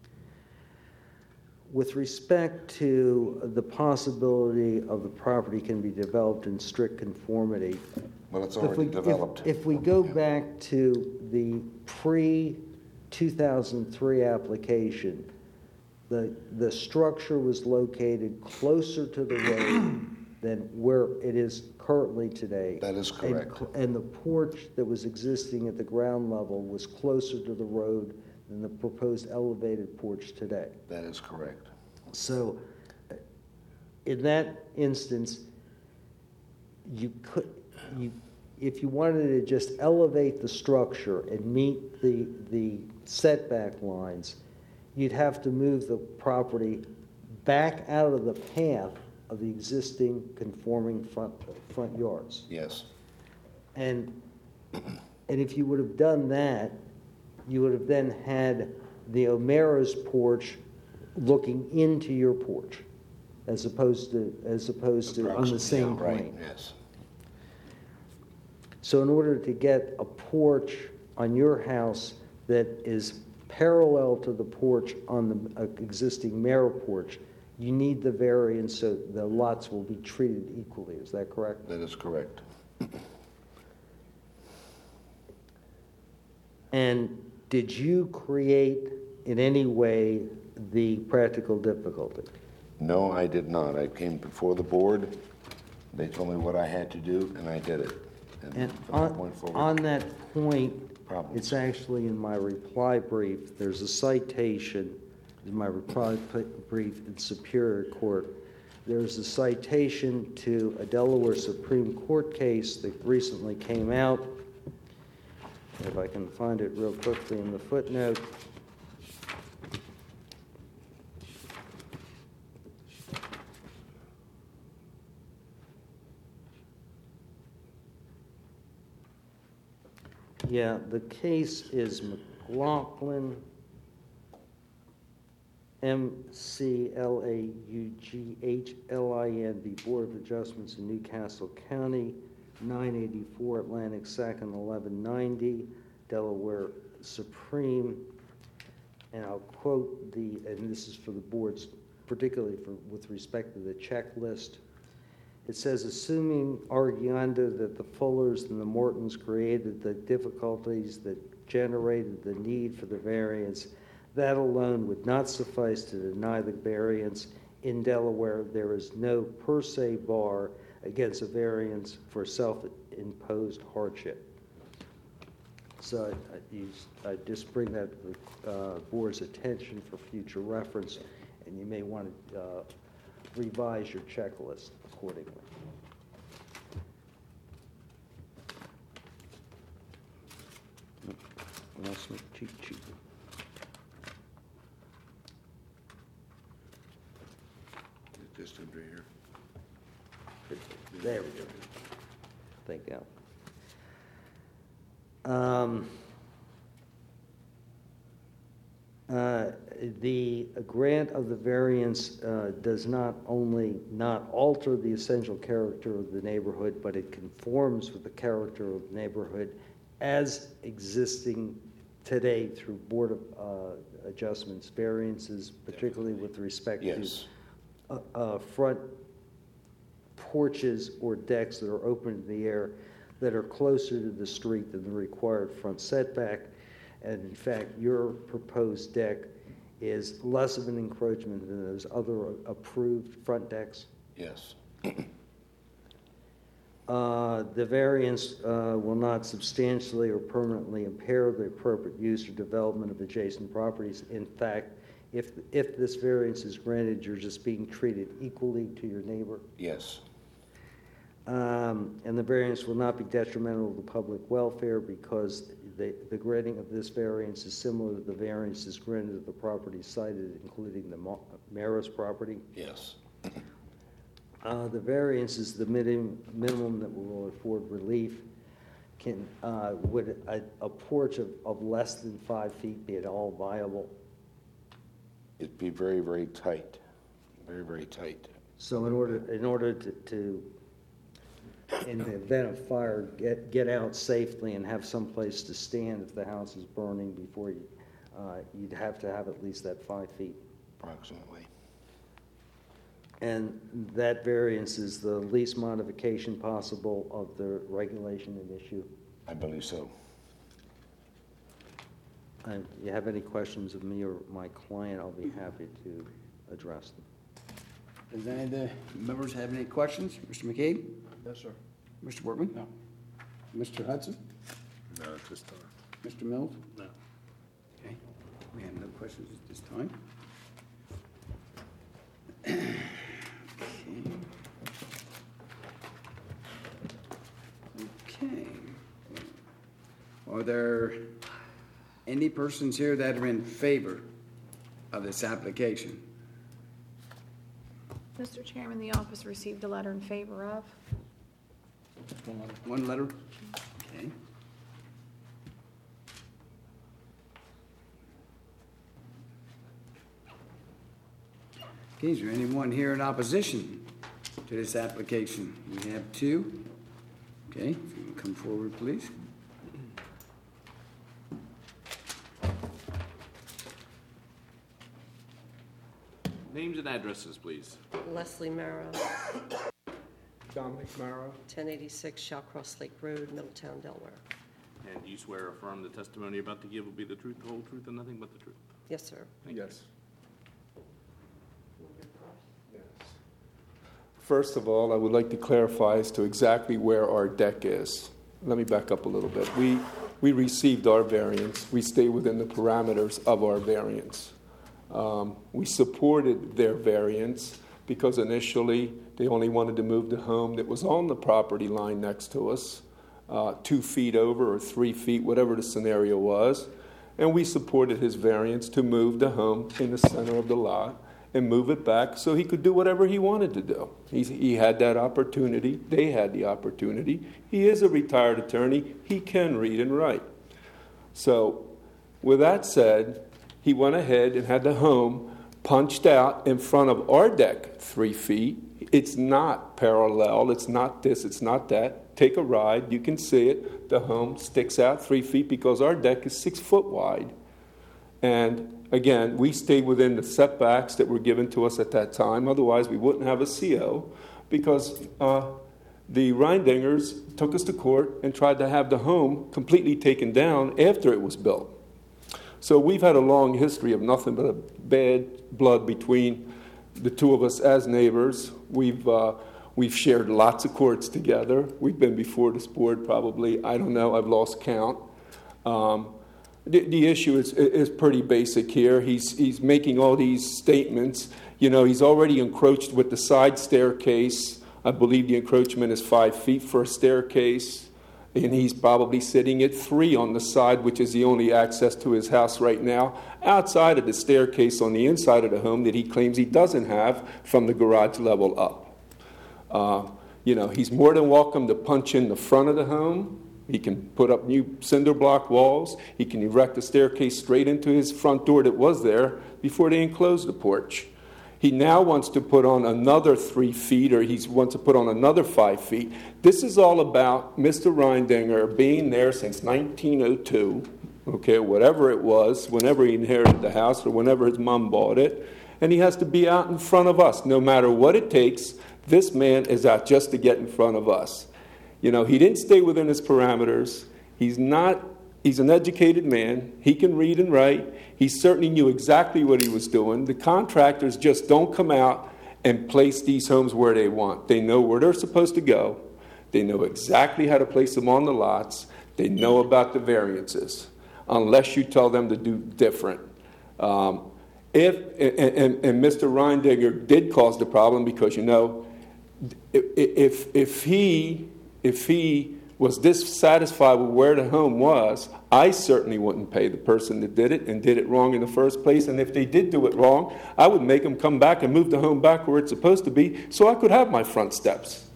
With respect to the possibility of the property can be developed in strict conformity, Well, it's if already we- if- developed. If we go Yeah. back to the pre-two thousand three application, the, the structure was located closer to the road than where it is currently today. That is And correct. cl- And the porch that was existing at the ground level was closer to the road than the proposed elevated porch today. That is correct. So, uh, in that instance, you could, you, if you wanted to just elevate the structure and meet the, the setback lines, you'd have to move the property back out of the path of the existing conforming front, front yards. Yes. And, and if you would have done that, you would have then had the O'Mara's porch looking into your porch, as opposed to, as opposed to on the same Yeah, right, plane. yes. So in order to get a porch on your house that is parallel to the porch on the uh, existing Mara porch, you need the variance so the lots will be treated equally. Is that correct? That is correct. And did you create in any way the practical difficulty? No, I did not. I came before the board. They told me what I had to do, and I did it. And from that on, point forward, on that point, Problems. it's actually in my reply brief, there's a citation in my reply p- brief in Superior Court. There's a citation to a Delaware Supreme Court case that recently came out. If I can find it real quickly in the footnote. Yeah, the case is McLaughlin M C L A U G H L I N, the Board of Adjustments in Newcastle County, nine eighty-four Atlantic Second, eleven ninety, Delaware Supreme. And I'll quote the, and this is for the boards, particularly for, with respect to the checklist. It says, assuming arguendo that the Fullers and the Mortons created the difficulties that generated the need for the variance, that alone would not suffice to deny the variance. In Delaware, there is no per se bar against a variance for self-imposed hardship. So I, I, use, I just bring that to the uh, board's attention for future reference, and you may want to uh, revise your checklist accordingly. Lost my cheat sheet. Just under here. There we go. Thank you. Um, uh, the grant of the variance uh, does not only not alter the essential character of the neighborhood, but it conforms with the character of the neighborhood as existing today through Board of uh, Adjustments variances, particularly with respect Yes. to uh, uh, front porches or decks that are open in the air that are closer to the street than the required front setback. And in fact, your proposed deck is less of an encroachment than those other approved front decks. Yes. Uh, the variance uh, will not substantially or permanently impair the appropriate use or development of adjacent properties. In fact, if, if this variance is granted, you're just being treated equally to your neighbor. Yes. Um, and the variance will not be detrimental to the public welfare because the, the granting of this variance is similar to the variances granted to the property cited, including the Mo- Maris property. Yes. Uh, the variance is the minimum, minimum that will afford relief. Can, uh, would a, a porch of, of less than five feet be at all viable? It'd be very, very tight. Very, very tight. So in order, in order to, to in the event of fire, get, get out safely and have some place to stand if the house is burning before you, uh, you'd have to have at least that five feet. Approximately. And that variance is the least modification possible of the regulation at issue. I believe so. And if you have any questions of me or my client, I'll be happy to address them. Does any of the members have any questions? Mister McCabe? Yes, sir. Mister Workman? No. Mister Hudson? No, at this time. Mister Mills? No. Okay, we have no questions at this time. Okay. Okay. Are there any persons here that are in favor of this application? Mister Chairman, the office received a letter in favor of. One letter? Okay. Okay, is there anyone here in opposition to this application? We have two. Okay, if you will come forward, please. Names and addresses, please. Leslie Marrow, Dominic Morrow. ten eighty-six Shawcross Lake Road, Middletown, Delaware. And do you swear or affirm the testimony you're about to give will be the truth, the whole truth, and nothing but the truth? Yes, sir. Yes. Yes. First of all, I would like to clarify as to exactly where our deck is. Let me back up a little bit. We, we received our variance. We stay within the parameters of our variance. Um, we supported their variance because initially they only wanted to move the home that was on the property line next to us, uh, two feet over or three feet, whatever the scenario was. And we supported his variance to move the home in the center of the lot and move it back so he could do whatever he wanted to do. He, he had that opportunity. They had the opportunity. He is a retired attorney. He can read and write. So with that said, he went ahead and had the home punched out in front of our deck three feet. It's not parallel. It's not this. It's not that. Take a ride. You can see it. The home sticks out three feet because our deck is six foot wide. And again, we stay within the setbacks that were given to us at that time. Otherwise, we wouldn't have a C O because uh, the Reindingers took us to court and tried to have the home completely taken down after it was built. So we've had a long history of nothing but a bad blood between the two of us as neighbors. We've uh, we've shared lots of courts together. We've been before this board probably, I don't know, I've lost count. Um, the, the issue is is pretty basic here. He's he's making all these statements. You know, he's already encroached with the side staircase. I believe the encroachment is five feet for a staircase. And he's probably sitting at three on the side, which is the only access to his house right now, outside of the staircase on the inside of the home that he claims he doesn't have from the garage level up. Uh, you know, he's more than welcome to punch in the front of the home. He can put up new cinder block walls. He can erect a staircase straight into his front door that was there before they enclosed the porch. He now wants to put on another three feet, or he wants to put on another five feet. This is all about Mister Reindinger being there since nineteen oh two, okay, whatever it was, whenever he inherited the house or whenever his mom bought it, and he has to be out in front of us. No matter what it takes, this man is out just to get in front of us. You know, he didn't stay within his parameters. He's not, he's an educated man. He can read and write. He certainly knew exactly what he was doing. The contractors just don't come out and place these homes where they want. They know where they're supposed to go. They know exactly how to place them on the lots. They know about the variances, unless you tell them to do different. Um, if and, and, and Mister Reindinger did cause the problem because, you know, if if, if he if he was dissatisfied with where the home was, I certainly wouldn't pay the person that did it and did it wrong in the first place. And if they did do it wrong, I would make them come back and move the home back where it's supposed to be so I could have my front steps.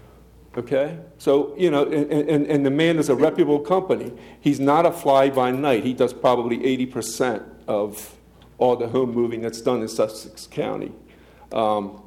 Okay? So, you know, and, and, and the man is a reputable company. He's not a fly-by-night. He does probably eighty percent of all the home moving that's done in Sussex County. Um,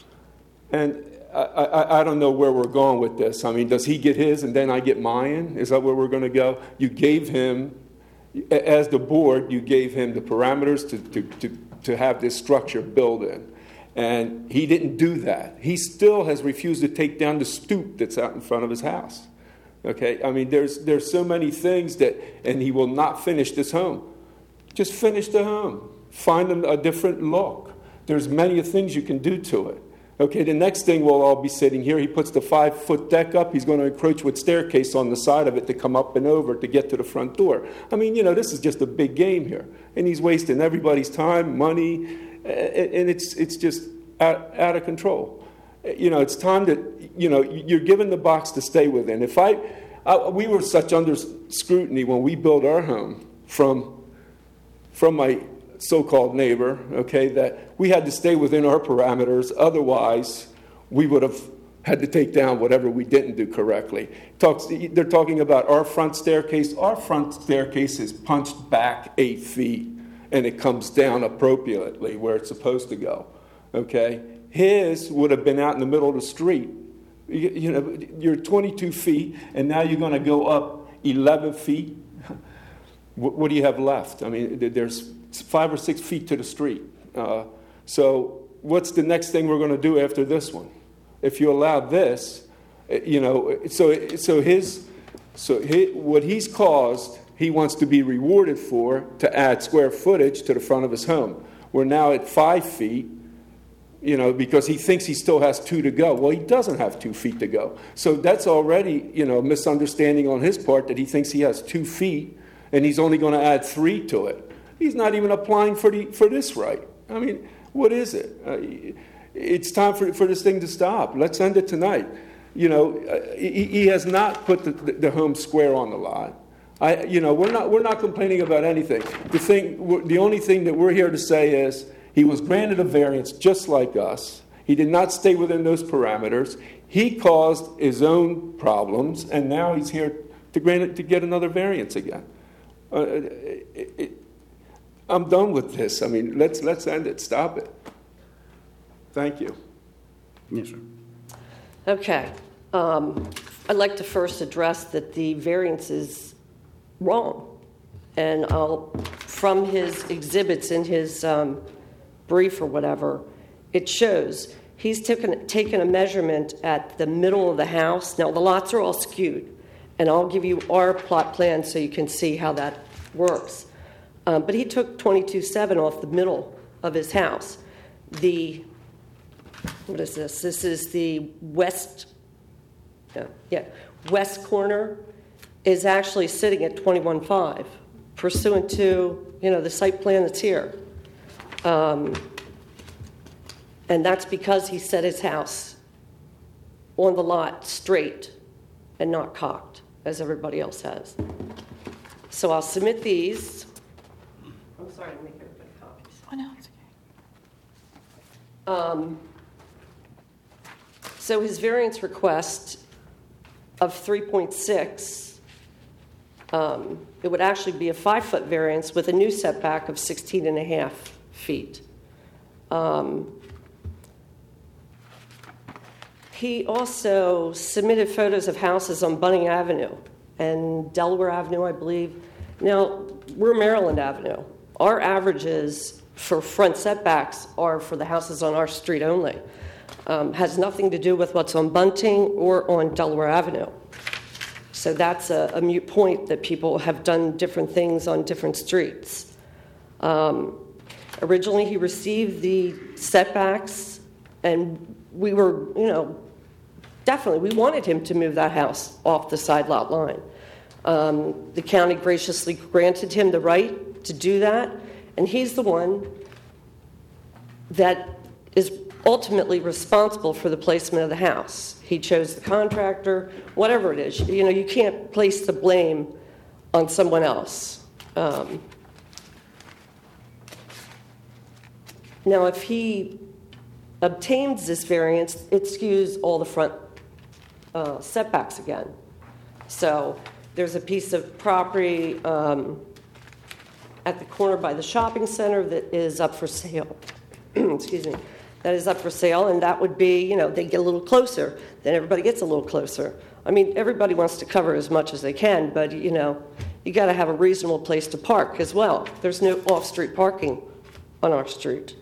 and I, I, I don't know where we're going with this. I mean, does he get his and then I get mine? Is that where we're going to go? You gave him, as the board, you gave him the parameters to, to, to, to have this structure built in. And he didn't do that. He still has refused to take down the stoop that's out in front of his house. Okay? I mean, there's, there's so many things that, and he will not finish this home. Just finish the home. Find a, a different look. There's many things you can do to it. Okay, the next thing we'll all be sitting here, he puts the five-foot deck up. He's going to encroach with staircase on the side of it to come up and over to get to the front door. I mean, you know, this is just a big game here. And he's wasting everybody's time, money, and it's it's just out, out of control. You know, it's time that, you know, you're given the box to stay within. If I, I we were such under scrutiny when we built our home from from my so-called neighbor, okay, that we had to stay within our parameters. Otherwise, we would have had to take down whatever we didn't do correctly. Talks, they're talking about our front staircase. Our front staircase is punched back eight feet, and it comes down appropriately where it's supposed to go, okay? His would have been out in the middle of the street. You, you know, you're twenty-two feet, and now you're going to go up eleven feet. What, what do you have left? I mean, there's five or six feet to the street. Uh, so what's the next thing we're going to do after this one? If you allow this, you know, so so his so he, what he's caused, he wants to be rewarded for to add square footage to the front of his home. We're now at five feet, you know, because he thinks he still has two to go. Well, he doesn't have two feet to go. So that's already, you know, a misunderstanding on his part that he thinks he has two feet and he's only going to add three to it. He's not even applying for the for this right. I mean, what is it? Uh, it's time for for this thing to stop. Let's end it tonight. You know, uh, he, he has not put the, the, the home square on the lot. I, you know, we're not we're not complaining about anything. The thing, the only thing that we're here to say is he was granted a variance just like us. He did not stay within those parameters. He caused his own problems, and now he's here to grant it, to get another variance again. Uh, it, it, I'm done with this. I mean, let's, let's end it. Stop it. Thank you. Yes, sir. Okay. Um, I'd like to first address that the variance is wrong. And I'll, from his exhibits in his um, brief or whatever, it shows he's taken, taken a measurement at the middle of the house. Now, the lots are all skewed, and I'll give you our plot plan so you can see how that works. Um, but he took twenty-two seven off the middle of his house. The, what is this? This is the west, no, yeah, west corner is actually sitting at twenty-one five, pursuant to, you know, the site plan that's here. Um, and that's because he set his house on the lot straight and not cocked, as everybody else has. So I'll submit these. I'm sorry to make everybody copies. Oh, no, it's okay. Um, so his variance request of three point six, um, it would actually be a five-foot variance with a new setback of sixteen and a half feet. Um, he also submitted photos of houses on Bunning Avenue and Delaware Avenue, I believe. Now, we're Maryland Avenue. Our averages for front setbacks are for the houses on our street only. Um, has nothing to do with what's on Bunting or on Delaware Avenue. So that's a, a moot point that people have done different things on different streets. Um, originally, he received the setbacks, and we were, you know, definitely, we wanted him to move that house off the side lot line. Um, the county graciously granted him the right to do that, and he's the one that is ultimately responsible for the placement of the house. He chose the contractor, whatever it is. You know, you can't place the blame on someone else. Um, now, if he obtains this variance, it skews all the front uh, setbacks again. So there's a piece of property um, at the corner by the shopping center that is up for sale. Excuse me. That is up for sale, and that would be, you know, they get a little closer, then everybody gets a little closer. I mean, everybody wants to cover as much as they can, but, you know, you got to have a reasonable place to park as well. There's no off-street parking on our street.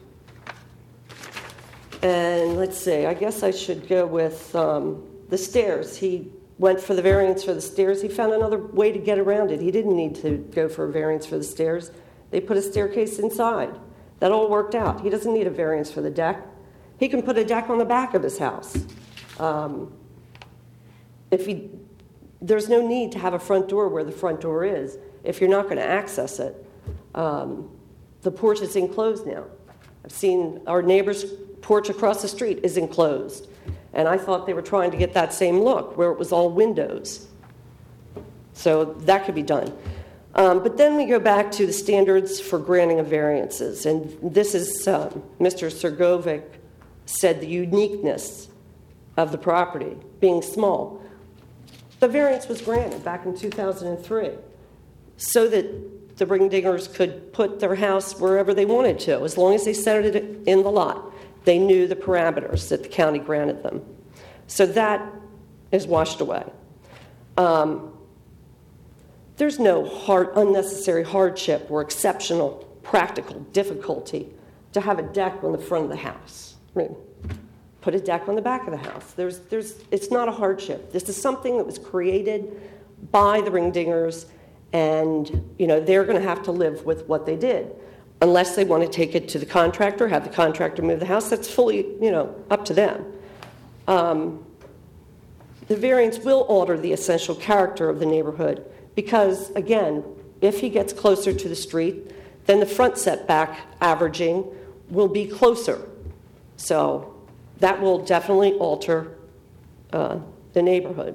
And let's see, I guess I should go with um, the stairs. He went for the variance for the stairs. He found another way to get around it. He didn't need to go for a variance for the stairs. They put a staircase inside. That all worked out. He doesn't need a variance for the deck. He can put a deck on the back of his house. Um, if he, there's no need to have a front door where the front door is if you're not going to access it. Um, the porch is enclosed now. I've seen our neighbor's porch across the street is enclosed. And I thought they were trying to get that same look where it was all windows. So that could be done. Um, but then we go back to the standards for granting of variances. And this is, um, Mister Sergovic said the uniqueness of the property being small. The variance was granted back in two thousand three so that the Ringdingers could put their house wherever they wanted to, as long as they set it in the lot. They knew the parameters that the county granted them. So that is washed away. Um, there's no hard, unnecessary hardship or exceptional practical difficulty to have a deck on the front of the house. I mean, put a deck on the back of the house. There's, there's, it's not a hardship. This is something that was created by the Ringdingers, and you know they're going to have to live with what they did. Unless they want to take it to the contractor, have the contractor move the house, that's fully, you know, up to them. Um, the variance will alter the essential character of the neighborhood because, again, if he gets closer to the street, then the front setback averaging will be closer. So that will definitely alter uh, the neighborhood.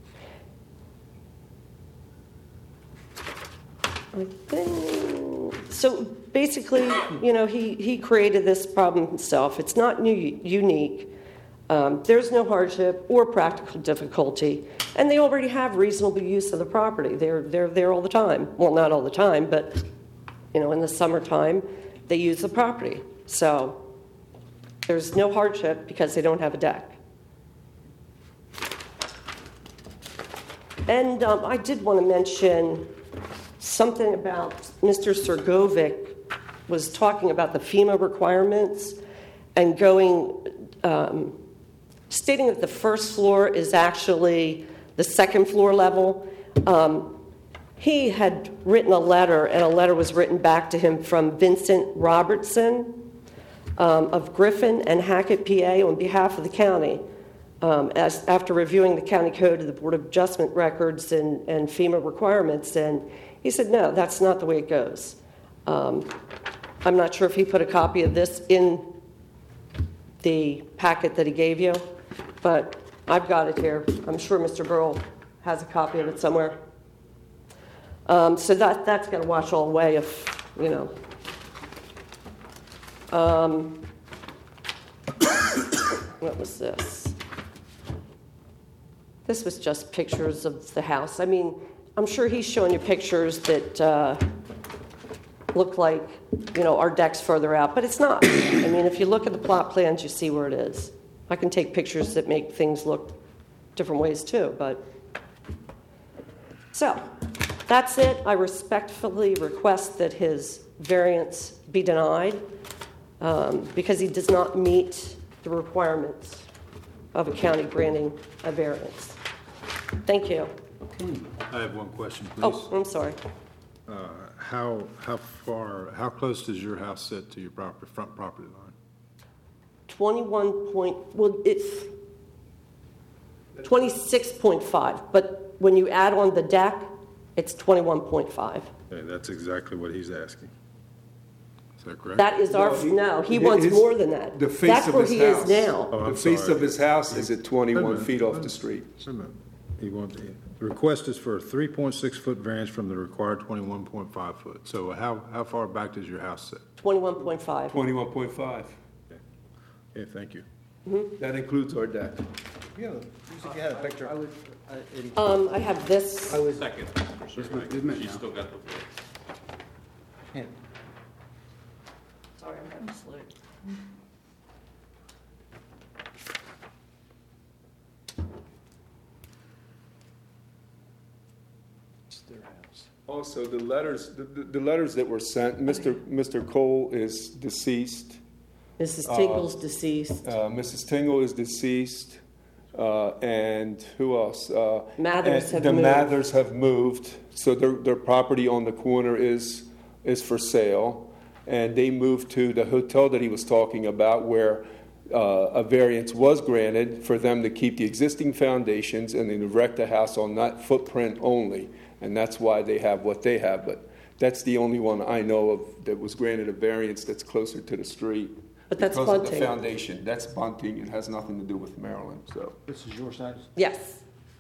I think, so basically, you know, he, he created this problem himself. It's not new, unique. Um, there's no hardship or practical difficulty, and they already have reasonable use of the property. They're, they're there all the time. Well, not all the time, but you know, in the summertime, they use the property. So there's no hardship because they don't have a deck. And um, I did want to mention something about Mister Sergovic was talking about the FEMA requirements and going, um, stating that the first floor is actually the second floor level. Um, he had written a letter, and a letter was written back to him from Vincent Robertson um, of Griffin and Hackett, P A, on behalf of the county. Um, as, after reviewing the county code of the Board of Adjustment records and, and FEMA requirements, and he said, no, that's not the way it goes. Um, I'm not sure if he put a copy of this in the packet that he gave you, but I've got it here. I'm sure Mister Burrell has a copy of it somewhere. Um, so that, that's going to wash all away if, you know. Um, what was this? This was just pictures of the house. I mean, I'm sure he's showing you pictures that uh, look like, you know, our deck's further out, but it's not. I mean, if you look at the plot plans, you see where it is. I can take pictures that make things look different ways too, but. So, that's it. I respectfully request that his variance be denied um, because he does not meet the requirements of a county granting a variance. Thank you. I have one question, please. Oh, I'm sorry. Uh, How, how far, how close does your house sit to your property, front property line? twenty-one point, well, it's twenty-six point five, but when you add on the deck, it's twenty-one point five. Okay, that's exactly what he's asking. Is that correct? That is our, No, he- no, he his- wants more than that. The face That's of where his he house. is now. Oh, I'm The face sorry. of his house is at Wait a twenty-one minute, feet wait off a the minute, street. wait a minute. He wants, the request is for a three point six foot variance from the required twenty-one point five foot. So how, how far back does your house sit? twenty-one point five. twenty-one point five. Okay, thank you. That includes our deck. Yeah, you said you had a picture. I would, I, it- Um, I have this. I would, Second, Mister Just a minute, Sherman. just a minute She's now. still got the floor. yeah. Sorry, I'm having a slow. It's their house. Also, the letters, the, the the letters that were sent, Mister Mister Cole is deceased. Missus Tingle's deceased. Uh, Missus Tingle is deceased, uh, and who else? Uh, Mathers and have the moved. Mathers have moved, so their their property on the corner is is for sale, and they moved to the hotel that he was talking about, where uh, a variance was granted for them to keep the existing foundations and then erect a house on that footprint only, and that's why they have what they have. But that's the only one I know of that was granted a variance that's closer to the street. But that's Because of the bunting. foundation, that's bunting, it has nothing to do with Maryland, so. This is your side? Yes.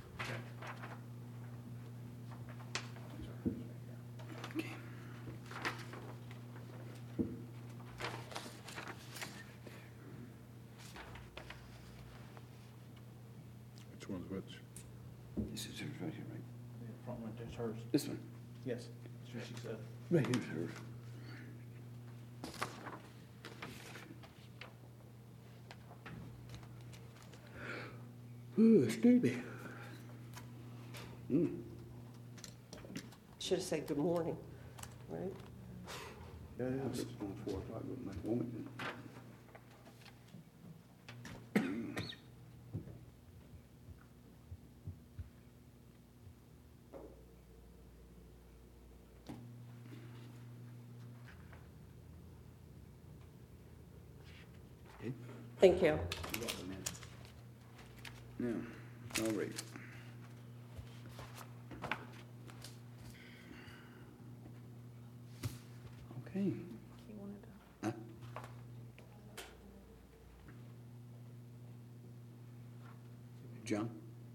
Which one's which? This is hers right here, right? Front one, that's hers. This one. Yes, that's what she said. Right here's hers. Ooh, excuse me. Should have said good morning, right? Yeah, yeah, it's on four o'clock with my woman. Thank you. Yeah, all right. Okay. He wanted to- Huh? John?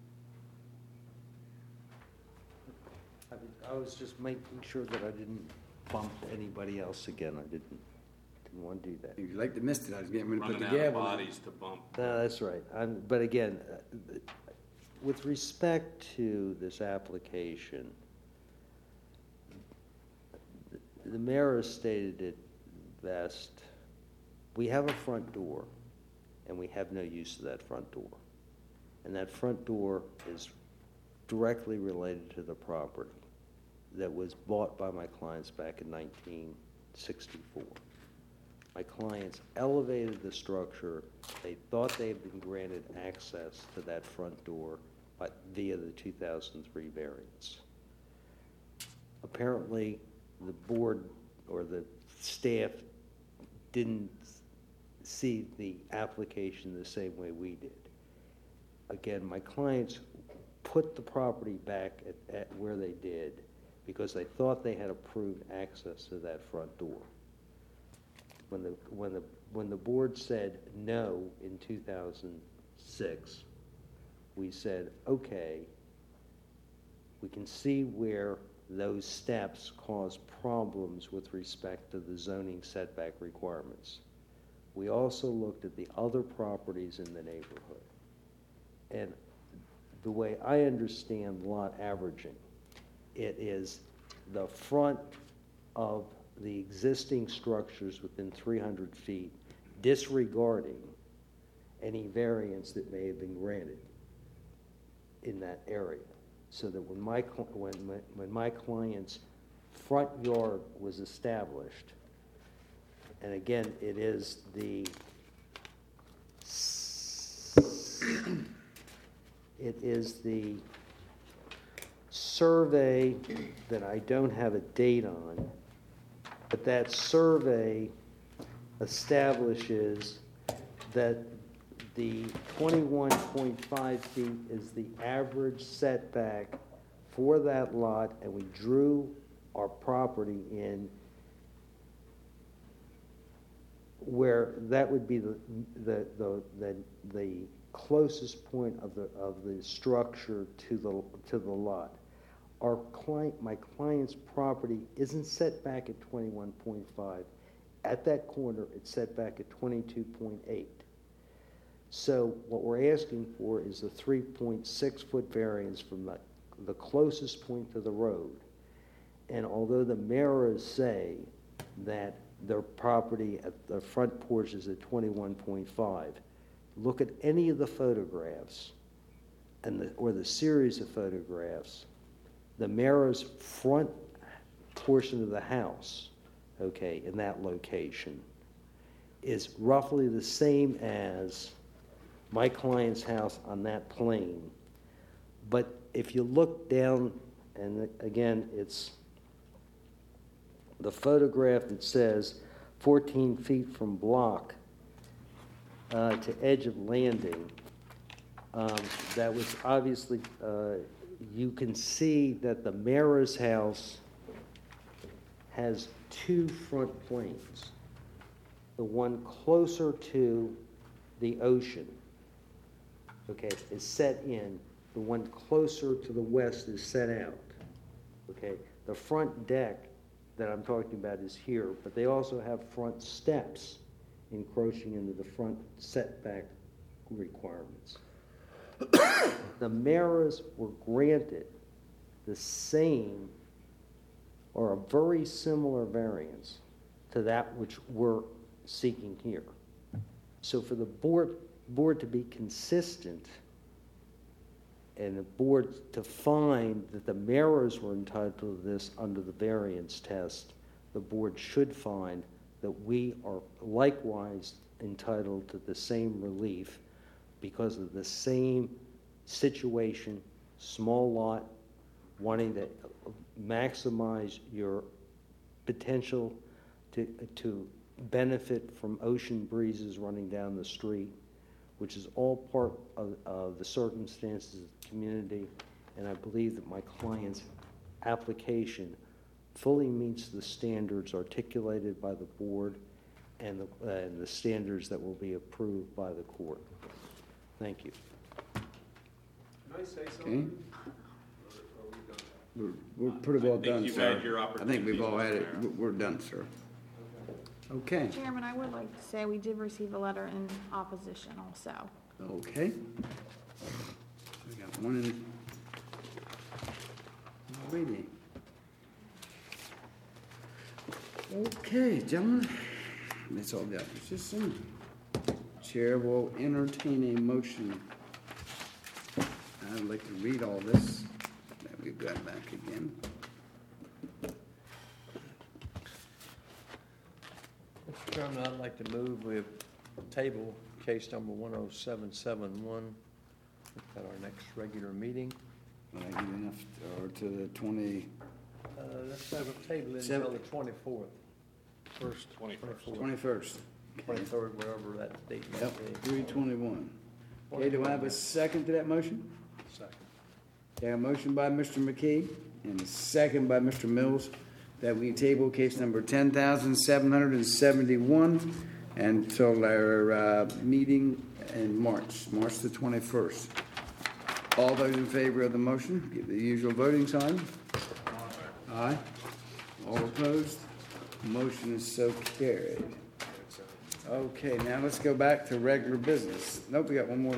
I was- I was just making sure that I didn't bump anybody else again. I didn't, didn't want to do that. If you like to miss it, I was getting ready to put Running the out of gavel. bodies to bump. No, that's right. I'm, but again, uh, with respect to this application, the mayor has stated it best. We have a front door, and we have no use of that front door. And that front door is directly related to the property that was bought by my clients back in nineteen sixty-four. My clients elevated the structure. They thought they had been granted access to that front door by, via the two thousand three variance. Apparently, the board or the staff didn't see the application the same way we did. Again, my clients put the property back at, at where they did because they thought they had approved access to that front door. When the, when the, when the board said no in two thousand six, we said, okay, we can see where those steps cause problems with respect to the zoning setback requirements. We also looked at the other properties in the neighborhood. And the way I understand lot averaging, it is the front of the existing structures within three hundred feet, disregarding any variance that may have been granted in that area. So that when my, when, when my client's front yard was established, and again, it is the, it is the survey that I don't have a date on, but that survey establishes that the twenty-one point five feet is the average setback for that lot, and we drew our property in where that would be the the the the, the closest point of the of the structure to the to the lot. Our client, my client's property isn't set back at twenty-one point five. At that corner, it's set back at twenty-two point eight. So what we're asking for is a three point six foot variance from the, the closest point to the road. And although the Maras say that their property at the front porch is at twenty-one point five, look at any of the photographs and the, or the series of photographs. The Maras front portion of the house, okay, in that location, is roughly the same as my client's house on that plane. But if you look down, and again, it's the photograph that says fourteen feet from block uh, to edge of landing, um, that was obviously, uh, you can see that the Maras house has two front planes. The one closer to the ocean, okay, is set in. The one closer to the west is set out, okay? The front deck that I'm talking about is here, but they also have front steps encroaching into the front setback requirements. The Maras were granted the same or a very similar variance to that which we're seeking here. So for the board, board to be consistent and the board to find that the Maras were entitled to this under the variance test, the board should find that we are likewise entitled to the same relief because of the same situation, small lot, wanting to maximize your potential to, to benefit from ocean breezes running down the street, which is all part of, of the circumstances of the community. And I believe that my client's application fully meets the standards articulated by the board and the, uh, and the standards that will be approved by the court. Thank you. Can I say Okay. something? We're, we're pretty well I think done, you've sir. had your I think we've all had it. opportunities, We're we're done, sir. Okay, Chairman, I would like to say we did receive a letter in opposition also. okay. We got one in. Alrighty. Okay, gentlemen, that's all the opposition. Chair will entertain a motion. I'd like to read all this that we've got back again. Mister Chairman, I'd like to move with table case number one oh seven seven one at our next regular meeting. Will I give enough, or to the twenty, Uh, let's have a table until Seven- the twenty-fourth. First, Twenty-first. twenty-fourth, twenty-first? twenty-third, whatever that date may Yep, be. three twenty-one. Okay, do I have a second to that motion? Second. Okay, a motion by Mister McKee and a second by Mister Mills that we table case number ten thousand seven hundred and seventy-one until our uh, meeting in March, March the twenty-first. All those in favor of the motion, give the usual voting sign. Aye. All opposed? Motion is so carried. Okay, now let's go back to regular business. Nope, we got one more